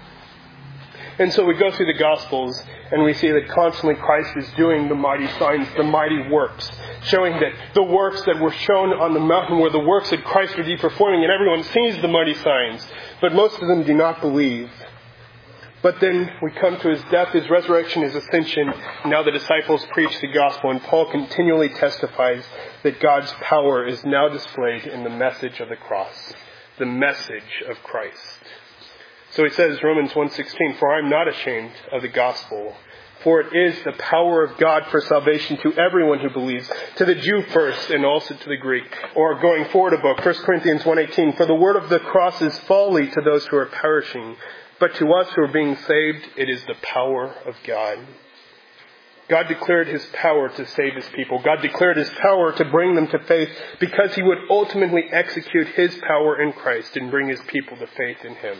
And so we go through the Gospels and we see that constantly Christ is doing the mighty signs, the mighty works, showing that the works that were shown on the mountain were the works that Christ would be performing, and everyone sees the mighty signs, but most of them do not believe. But then we come to his death, his resurrection, his ascension. Now the disciples preach the gospel, and Paul continually testifies that God's power is now displayed in the message of the cross, the message of Christ. So he says, Romans one sixteen, for I am not ashamed of the gospel, for it is the power of God for salvation to everyone who believes, to the Jew first and also to the Greek. Or going forward a book, First Corinthians one eighteen, for the word of the cross is folly to those who are perishing, but to us who are being saved, it is the power of God. God declared his power to save his people. God declared his power to bring them to faith because he would ultimately execute his power in Christ and bring his people to faith in him.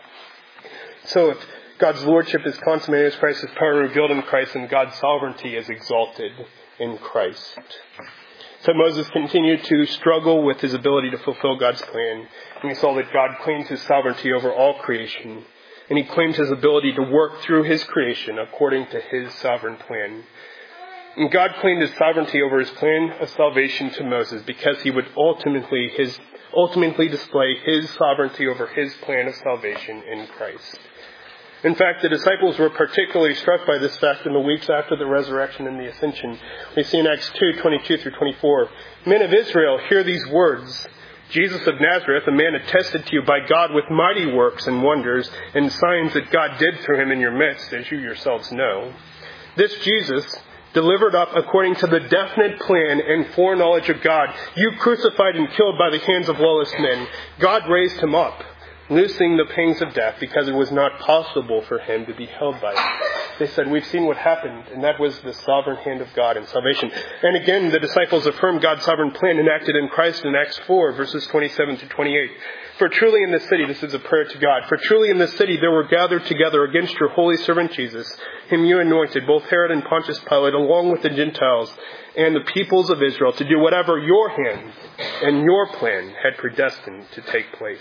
So if God's lordship is consummated as Christ, his power revealed in Christ, and God's sovereignty is exalted in Christ. So Moses continued to struggle with his ability to fulfill God's plan. And we saw that God claimed his sovereignty over all creation. And he claimed his ability to work through his creation according to his sovereign plan. And God claimed his sovereignty over his plan of salvation to Moses because he would ultimately his ultimately display his sovereignty over his plan of salvation in Christ. In fact, the disciples were particularly struck by this fact in the weeks after the resurrection and the ascension. We see in Acts two twenty-two through twenty-four, men of Israel, hear these words. Jesus of Nazareth, a man attested to you by God with mighty works and wonders and signs that God did through him in your midst, as you yourselves know. This Jesus, delivered up according to the definite plan and foreknowledge of God, you crucified and killed by the hands of lawless men. God raised him up, loosing the pangs of death, because it was not possible for him to be held by it. They said, we've seen what happened, and that was the sovereign hand of God in salvation. And again, the disciples affirmed God's sovereign plan enacted in Christ in Acts four, verses twenty-seven to twenty-eight. For truly in this city, this is a prayer to God, for truly in this city there were gathered together against your holy servant Jesus, whom you anointed, both Herod and Pontius Pilate, along with the Gentiles and the peoples of Israel, to do whatever your hand and your plan had predestined to take place.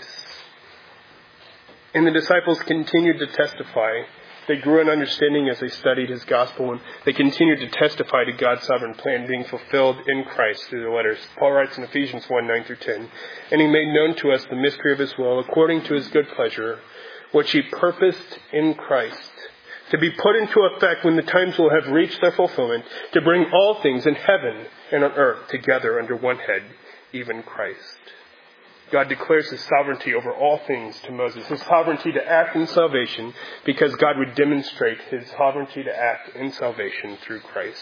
And the disciples continued to testify. They grew in understanding as they studied his gospel, and they continued to testify to God's sovereign plan being fulfilled in Christ through the letters. Paul writes in Ephesians one, nine through ten, and he made known to us the mystery of his will, according to his good pleasure, which he purposed in Christ, to be put into effect when the times will have reached their fulfillment, to bring all things in heaven and on earth together under one head, even Christ. God declares his sovereignty over all things to Moses, his sovereignty to act in salvation, because God would demonstrate his sovereignty to act in salvation through Christ.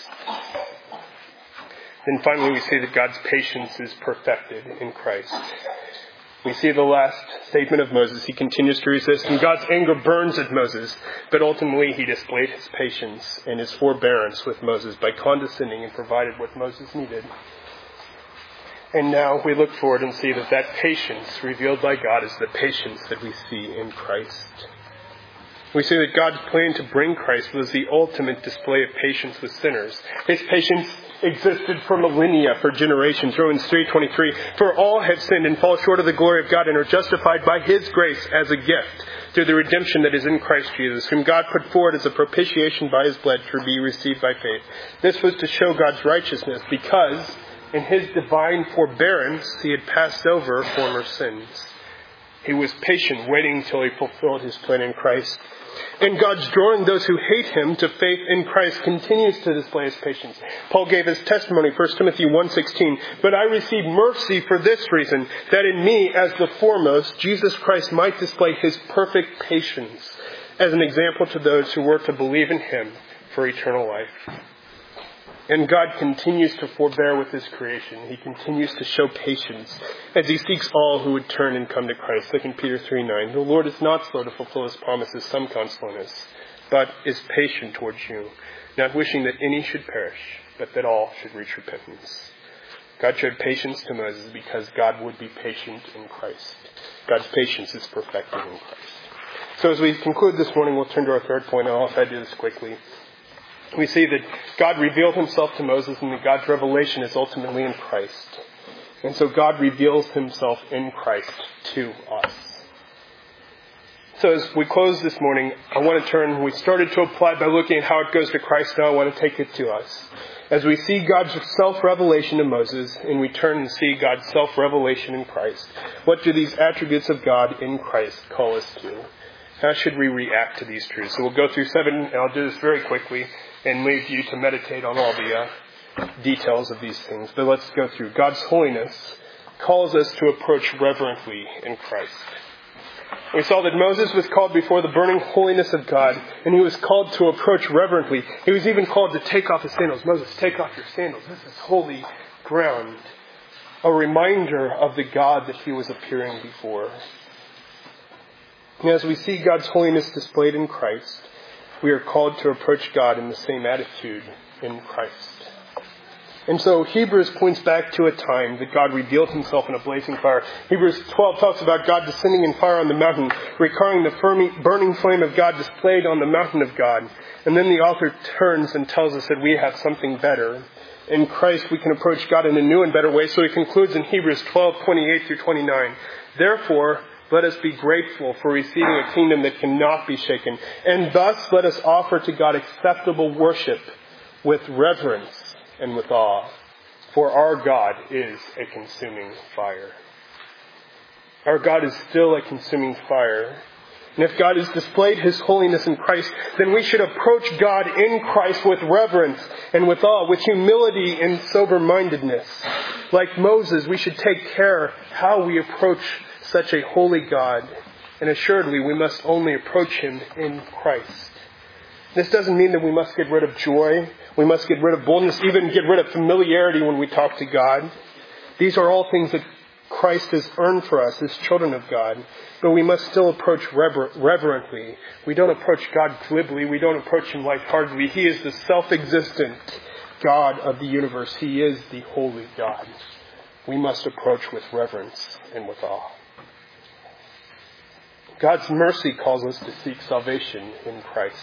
Then finally we see that God's patience is perfected in Christ. We see the last statement of Moses. He continues to resist, and God's anger burns at Moses. But ultimately he displayed his patience and his forbearance with Moses by condescending and provided what Moses needed. And now we look forward and see that that patience revealed by God is the patience that we see in Christ. We see that God's plan to bring Christ was the ultimate display of patience with sinners. His patience existed for millennia, for generations. Romans three twenty-three, for all have sinned and fall short of the glory of God and are justified by his grace as a gift through the redemption that is in Christ Jesus, whom God put forward as a propitiation by his blood to be received by faith. This was to show God's righteousness, because in his divine forbearance he had passed over former sins. He was patient, waiting until he fulfilled his plan in Christ. And God's drawing those who hate him to faith in Christ continues to display his patience. Paul gave his testimony, First Timothy one sixteen, but I received mercy for this reason, that in me, as the foremost, Jesus Christ might display his perfect patience as an example to those who were to believe in him for eternal life. And God continues to forbear with his creation. He continues to show patience as he seeks all who would turn and come to Christ. Second Peter three nine. The Lord is not slow to fulfill his promises, some count slowness, but is patient towards you, not wishing that any should perish, but that all should reach repentance. God showed patience to Moses because God would be patient in Christ. God's patience is perfected in Christ. So as we conclude this morning, we'll turn to our third point. I'll try to do this quickly. We see that God revealed himself to Moses, and that God's revelation is ultimately in Christ. And so God reveals himself in Christ to us. So as we close this morning, I want to turn, we started to apply by looking at how it goes to Christ. Now I want to take it to us. As we see God's self-revelation to Moses, and we turn and see God's self-revelation in Christ, what do these attributes of God in Christ call us to? How should we react to these truths? So we'll go through seven, and I'll do this very quickly, and leave you to meditate on all the uh, details of these things. But let's go through. God's holiness calls us to approach reverently in Christ. We saw that Moses was called before the burning holiness of God, and he was called to approach reverently. He was even called to take off his sandals. Moses, take off your sandals. This is holy ground. A reminder of the God that he was appearing before. And as we see God's holiness displayed in Christ, we are called to approach God in the same attitude in Christ. And so Hebrews points back to a time that God revealed himself in a blazing fire. Hebrews twelve talks about God descending in fire on the mountain, recalling the burning flame of God displayed on the mountain of God. And then the author turns and tells us that we have something better. In Christ we can approach God in a new and better way. So he concludes in Hebrews twelve twenty-eight through twenty-nine. Therefore, let us be grateful for receiving a kingdom that cannot be shaken. And thus let us offer to God acceptable worship with reverence and with awe. For our God is a consuming fire. Our God is still a consuming fire. And if God has displayed his holiness in Christ, then we should approach God in Christ with reverence and with awe, with humility and sober-mindedness. Like Moses, we should take care how we approach such a holy God, and assuredly we must only approach him in Christ. This doesn't mean that we must get rid of joy, we must get rid of boldness, even get rid of familiarity when we talk to God. These are all things that Christ has earned for us as children of God, but we must still approach rever- reverently. We don't approach God glibly, we don't approach him lightheartedly. He is the self-existent God of the universe. He is the holy God. We must approach with reverence and with awe. God's mercy calls us to seek salvation in Christ.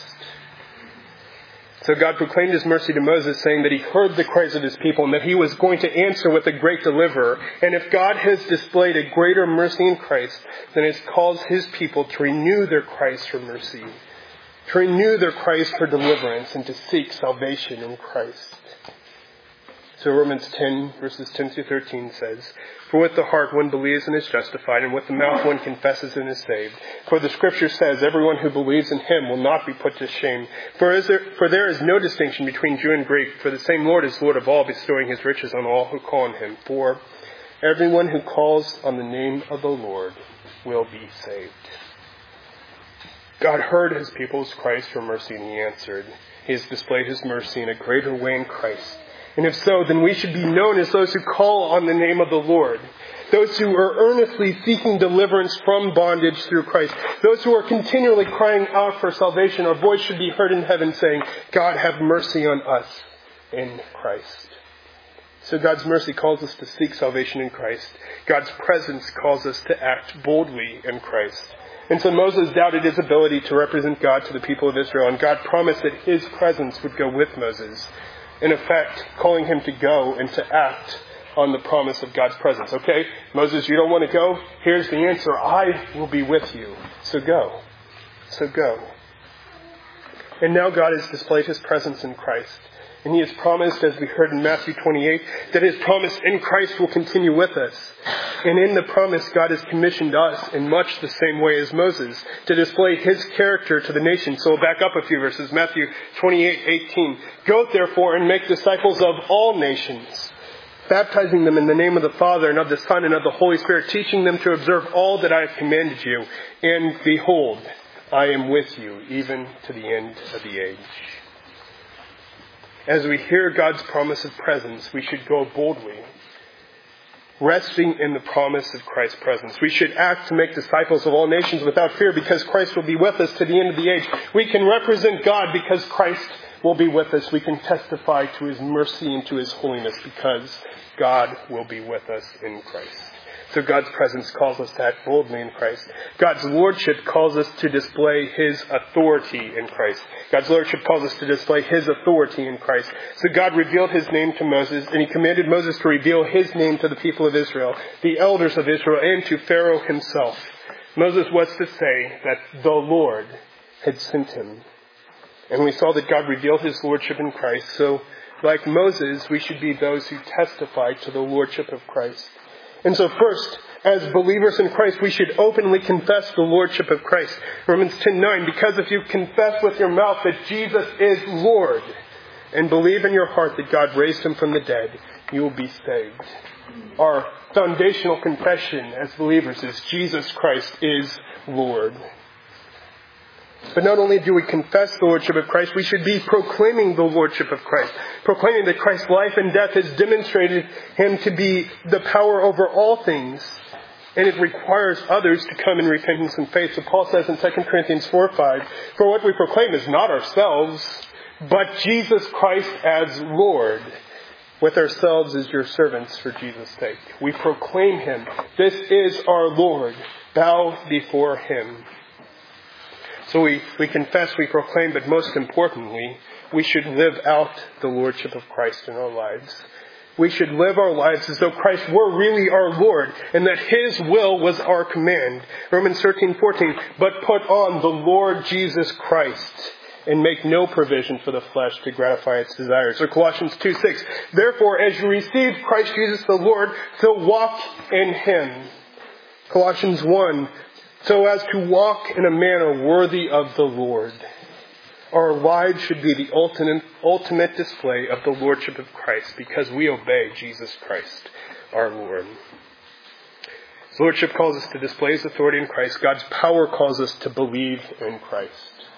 So God proclaimed his mercy to Moses, saying that he heard the cries of his people and that he was going to answer with a great deliverer. And if God has displayed a greater mercy in Christ, then it calls his people to renew their cries for mercy, to renew their cries for deliverance, and to seek salvation in Christ. So Romans ten, verses ten through thirteen says, for with the heart one believes and is justified, and with the mouth one confesses and is saved. For the Scripture says, everyone who believes in him will not be put to shame. For, is there, for there is no distinction between Jew and Greek, for the same Lord is Lord of all, bestowing his riches on all who call on him. For Everyone who calls on the name of the Lord will be saved. God heard his people's cries for mercy, and he answered. He has displayed his mercy in a greater way in Christ. And if so, then we should be known as those who call on the name of the Lord. Those who are earnestly seeking deliverance from bondage through Christ. Those who are continually crying out for salvation. Our voice should be heard in heaven saying, God, have mercy on us in Christ. So God's mercy calls us to seek salvation in Christ. God's presence calls us to act boldly in Christ. And so Moses doubted his ability to represent God to the people of Israel. And God promised that his presence would go with Moses. In effect, calling him to go and to act on the promise of God's presence. Okay, Moses, you don't want to go? Here's the answer. I will be with you. So go. So go. And now God has displayed his presence in Christ. And he has promised, as we heard in Matthew twenty-eight, that his promise in Christ will continue with us. And in the promise, God has commissioned us in much the same way as Moses to display his character to the nation. So we'll back up a few verses. Matthew twenty-eight eighteen. Go therefore and make disciples of all nations, baptizing them in the name of the Father and of the Son and of the Holy Spirit, teaching them to observe all that I have commanded you. And behold, I am with you even to the end of the age. As we hear God's promise of presence, we should go boldly, resting in the promise of Christ's presence. We should act to make disciples of all nations without fear because Christ will be with us to the end of the age. We can represent God because Christ will be with us. We can testify to his mercy and to his holiness because God will be with us in Christ. So God's presence calls us to act boldly in Christ. God's lordship calls us to display his authority in Christ. God's lordship calls us to display his authority in Christ. So God revealed his name to Moses, and he commanded Moses to reveal his name to the people of Israel, the elders of Israel, and to Pharaoh himself. Moses was to say that the Lord had sent him. And we saw that God revealed his lordship in Christ. So, like Moses, we should be those who testify to the lordship of Christ. And so first, as believers in Christ, we should openly confess the lordship of Christ. Romans ten nine, because if you confess with your mouth that Jesus is Lord and believe in your heart that God raised him from the dead, you will be saved. Our foundational confession as believers is Jesus Christ is Lord. But not only do we confess the lordship of Christ, we should be proclaiming the lordship of Christ. Proclaiming that Christ's life and death has demonstrated him to be the power over all things. And it requires others to come in repentance and faith. So Paul says in Second Corinthians four five, for what we proclaim is not ourselves, but Jesus Christ as Lord, with ourselves as your servants for Jesus' sake. We proclaim him. This is our Lord. Bow before him. So we, we confess, we proclaim, but most importantly, we should live out the lordship of Christ in our lives. We should live our lives as though Christ were really our Lord and that his will was our command. Romans thirteen fourteen, but put on the Lord Jesus Christ and make no provision for the flesh to gratify its desires. Or Colossians two six, therefore as you receive Christ Jesus the Lord, so walk in him. Colossians one, so as to walk in a manner worthy of the Lord. Our lives should be the ultimate, ultimate display of the lordship of Christ because we obey Jesus Christ, our Lord. His lordship calls us to display his authority in Christ. God's power calls us to believe in Christ.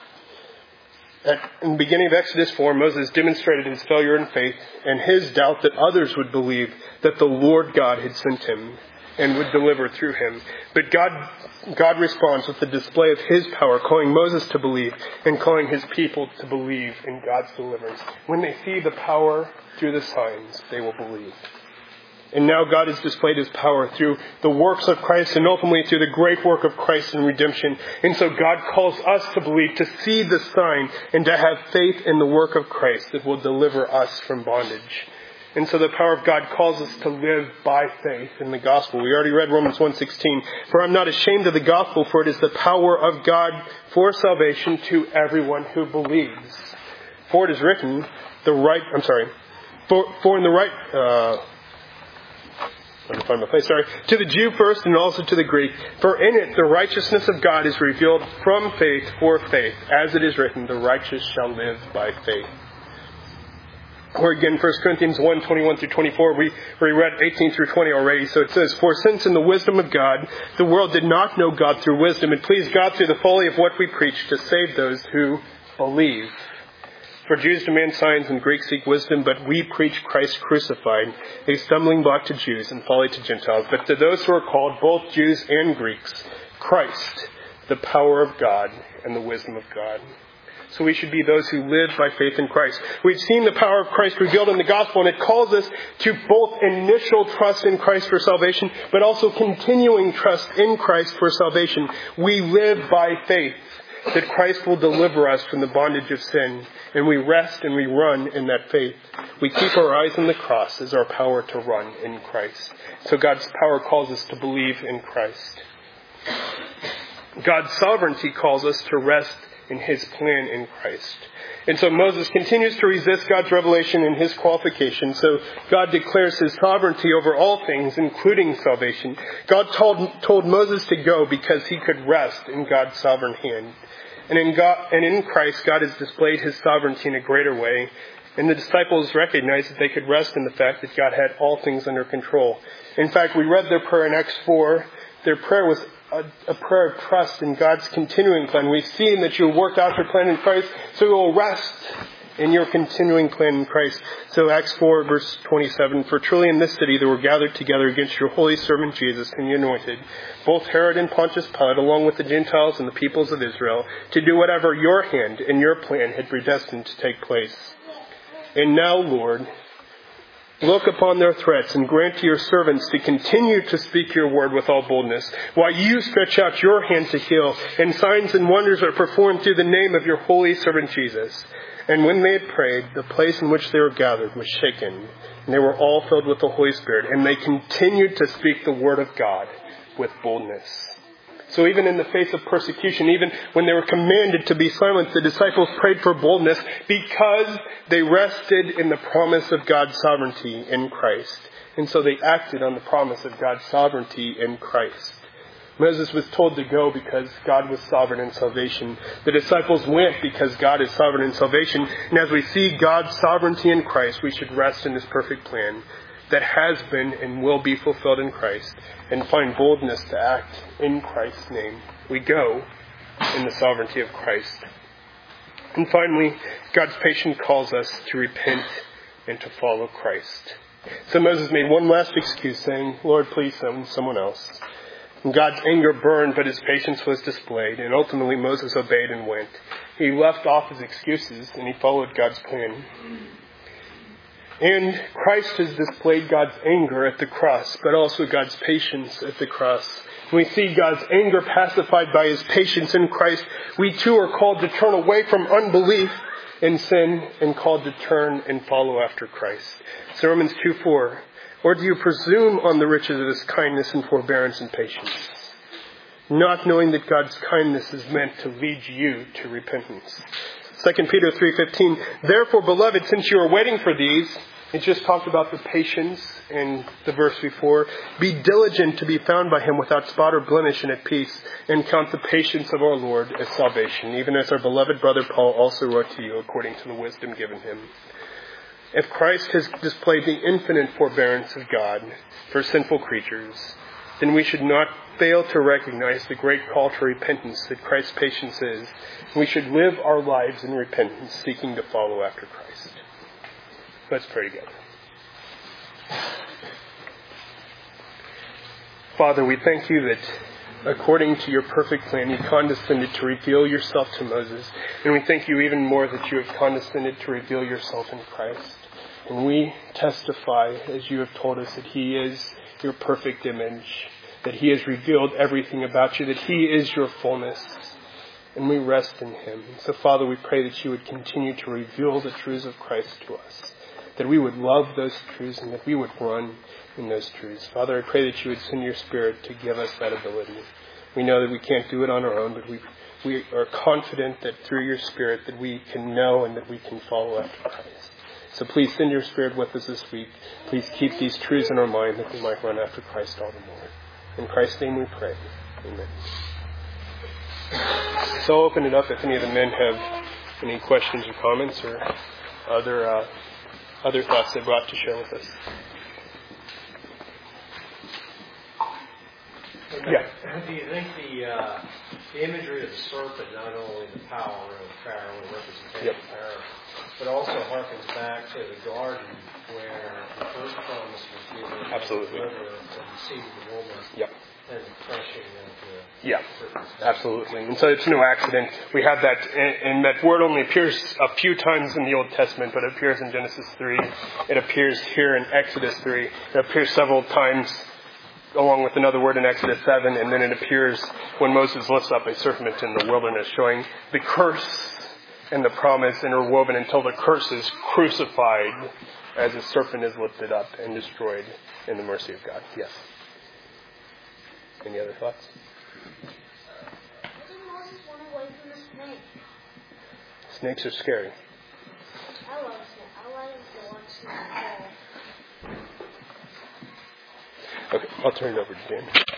At, in the beginning of Exodus four, Moses demonstrated his failure in faith and his doubt that others would believe that the Lord God had sent him and would deliver through him. But God God responds with the display of his power, calling Moses to believe and calling his people to believe in God's deliverance. When they see the power through the signs, they will believe. And now God has displayed his power through the works of Christ and ultimately through the great work of Christ in redemption. And so God calls us to believe, to see the sign, and to have faith in the work of Christ that will deliver us from bondage. And so the power of God calls us to live by faith in the gospel. We already read Romans one sixteen. For I'm not ashamed of the gospel, for it is the power of God for salvation to everyone who believes. For it is written, the right, I'm sorry, for, for in the right, uh, let me find my place, sorry, to the Jew first and also to the Greek. For in it the righteousness of God is revealed from faith for faith. As it is written, the righteous shall live by faith. Or again, First Corinthians one, twenty-one through twenty-four, we, we read eighteen through twenty already. So it says, "For since in the wisdom of God, the world did not know God through wisdom, it pleased God through the folly of what we preach to save those who believe. For Jews demand signs and Greeks seek wisdom, but we preach Christ crucified, a stumbling block to Jews and folly to Gentiles. But to those who are called, both Jews and Greeks, Christ, the power of God and the wisdom of God." So we should be those who live by faith in Christ. We've seen the power of Christ revealed in the gospel, and it calls us to both initial trust in Christ for salvation, but also continuing trust in Christ for salvation. We live by faith that Christ will deliver us from the bondage of sin, and we rest and we run in that faith. We keep our eyes on the cross as our power to run in Christ. So God's power calls us to believe in Christ. God's sovereignty calls us to rest in His plan in Christ. And so Moses continues to resist God's revelation and His qualification. So God declares His sovereignty over all things, including salvation. God told, told Moses to go because he could rest in God's sovereign hand. And in God, and in Christ, God has displayed His sovereignty in a greater way. And the disciples recognized that they could rest in the fact that God had all things under control. In fact, we read their prayer in Acts four. Their prayer was a, a prayer of trust in God's continuing plan. We've seen that you worked out your plan in Christ, so we will rest in your continuing plan in Christ. So Acts four, verse twenty-seven, "For truly in this city there were gathered together against your holy servant Jesus, whom you anointed, both Herod and Pontius Pilate, along with the Gentiles and the peoples of Israel, to do whatever your hand and your plan had predestined to take place. And now, Lord, look upon their threats and grant to your servants to continue to speak your word with all boldness, while you stretch out your hand to heal, and signs and wonders are performed through the name of your holy servant Jesus." And when they had prayed, the place in which they were gathered was shaken, and they were all filled with the Holy Spirit, and they continued to speak the word of God with boldness. So even in the face of persecution, even when they were commanded to be silent, the disciples prayed for boldness because they rested in the promise of God's sovereignty in Christ. And so they acted on the promise of God's sovereignty in Christ. Moses was told to go because God was sovereign in salvation. The disciples went because God is sovereign in salvation. And as we see God's sovereignty in Christ, we should rest in His perfect plan that has been and will be fulfilled in Christ, and find boldness to act in Christ's name. We go in the sovereignty of Christ. And finally, God's patience calls us to repent and to follow Christ. So Moses made one last excuse, saying, "Lord, please send someone else." And God's anger burned, but His patience was displayed, and ultimately Moses obeyed and went. He left off his excuses, and he followed God's plan. And Christ has displayed God's anger at the cross, but also God's patience at the cross. When we see God's anger pacified by His patience in Christ, we too are called to turn away from unbelief and sin, and called to turn and follow after Christ. So Romans two four, "Or do you presume on the riches of His kindness and forbearance and patience, not knowing that God's kindness is meant to lead you to repentance?" Second Peter three fifteen, "Therefore, beloved, since you are waiting for these," it just talked about the patience in the verse before, "be diligent to be found by Him without spot or blemish and at peace, and count the patience of our Lord as salvation, even as our beloved brother Paul also wrote to you according to the wisdom given him." If Christ has displayed the infinite forbearance of God for sinful creatures, then we should not fail to recognize the great call to repentance that Christ's patience is. We should live our lives in repentance, seeking to follow after Christ. Let's pray together. Father, we thank you that according to your perfect plan, you condescended to reveal yourself to Moses. And we thank you even more that you have condescended to reveal yourself in Christ. And we testify, as you have told us, that He is your perfect image, that He has revealed everything about you, that He is your fullness, and we rest in Him. So, Father, we pray that you would continue to reveal the truths of Christ to us, that we would love those truths and that we would run in those truths. Father, I pray that you would send your Spirit to give us that ability. We know that we can't do it on our own, but we we are confident that through your Spirit that we can know and that we can follow after Christ. So please send your Spirit with us this week. Please keep these truths in our mind that we might run after Christ all the more. In Christ's name we pray. Amen. So I'll open it up if any of the men have any questions or comments or other uh, other thoughts they've got to share with us. Yeah. Do you think the uh, the imagery of the serpent, not only the power of Pharaoh and representation Yep. of Pharaoh, but also harkens back to the garden where the first promise was given, Absolutely. the river of the seed of the woman, Yep. and the crushing of the Yeah, serpent's head. absolutely. And so it's no accident. We have that, and, and that word only appears a few times in the Old Testament, but it appears in Genesis three. It appears here in Exodus three. It appears several times along with another word in Exodus seven, and then it appears when Moses lifts up a serpent in the wilderness, showing the curse and the promise interwoven until the curse is crucified as the serpent is lifted up and destroyed in the mercy of God. Yes. Any other thoughts? Why did Moses run away from the snake? Snakes are scary. I love snakes. I like to watch snakes. Okay, I'll turn it over to Dan.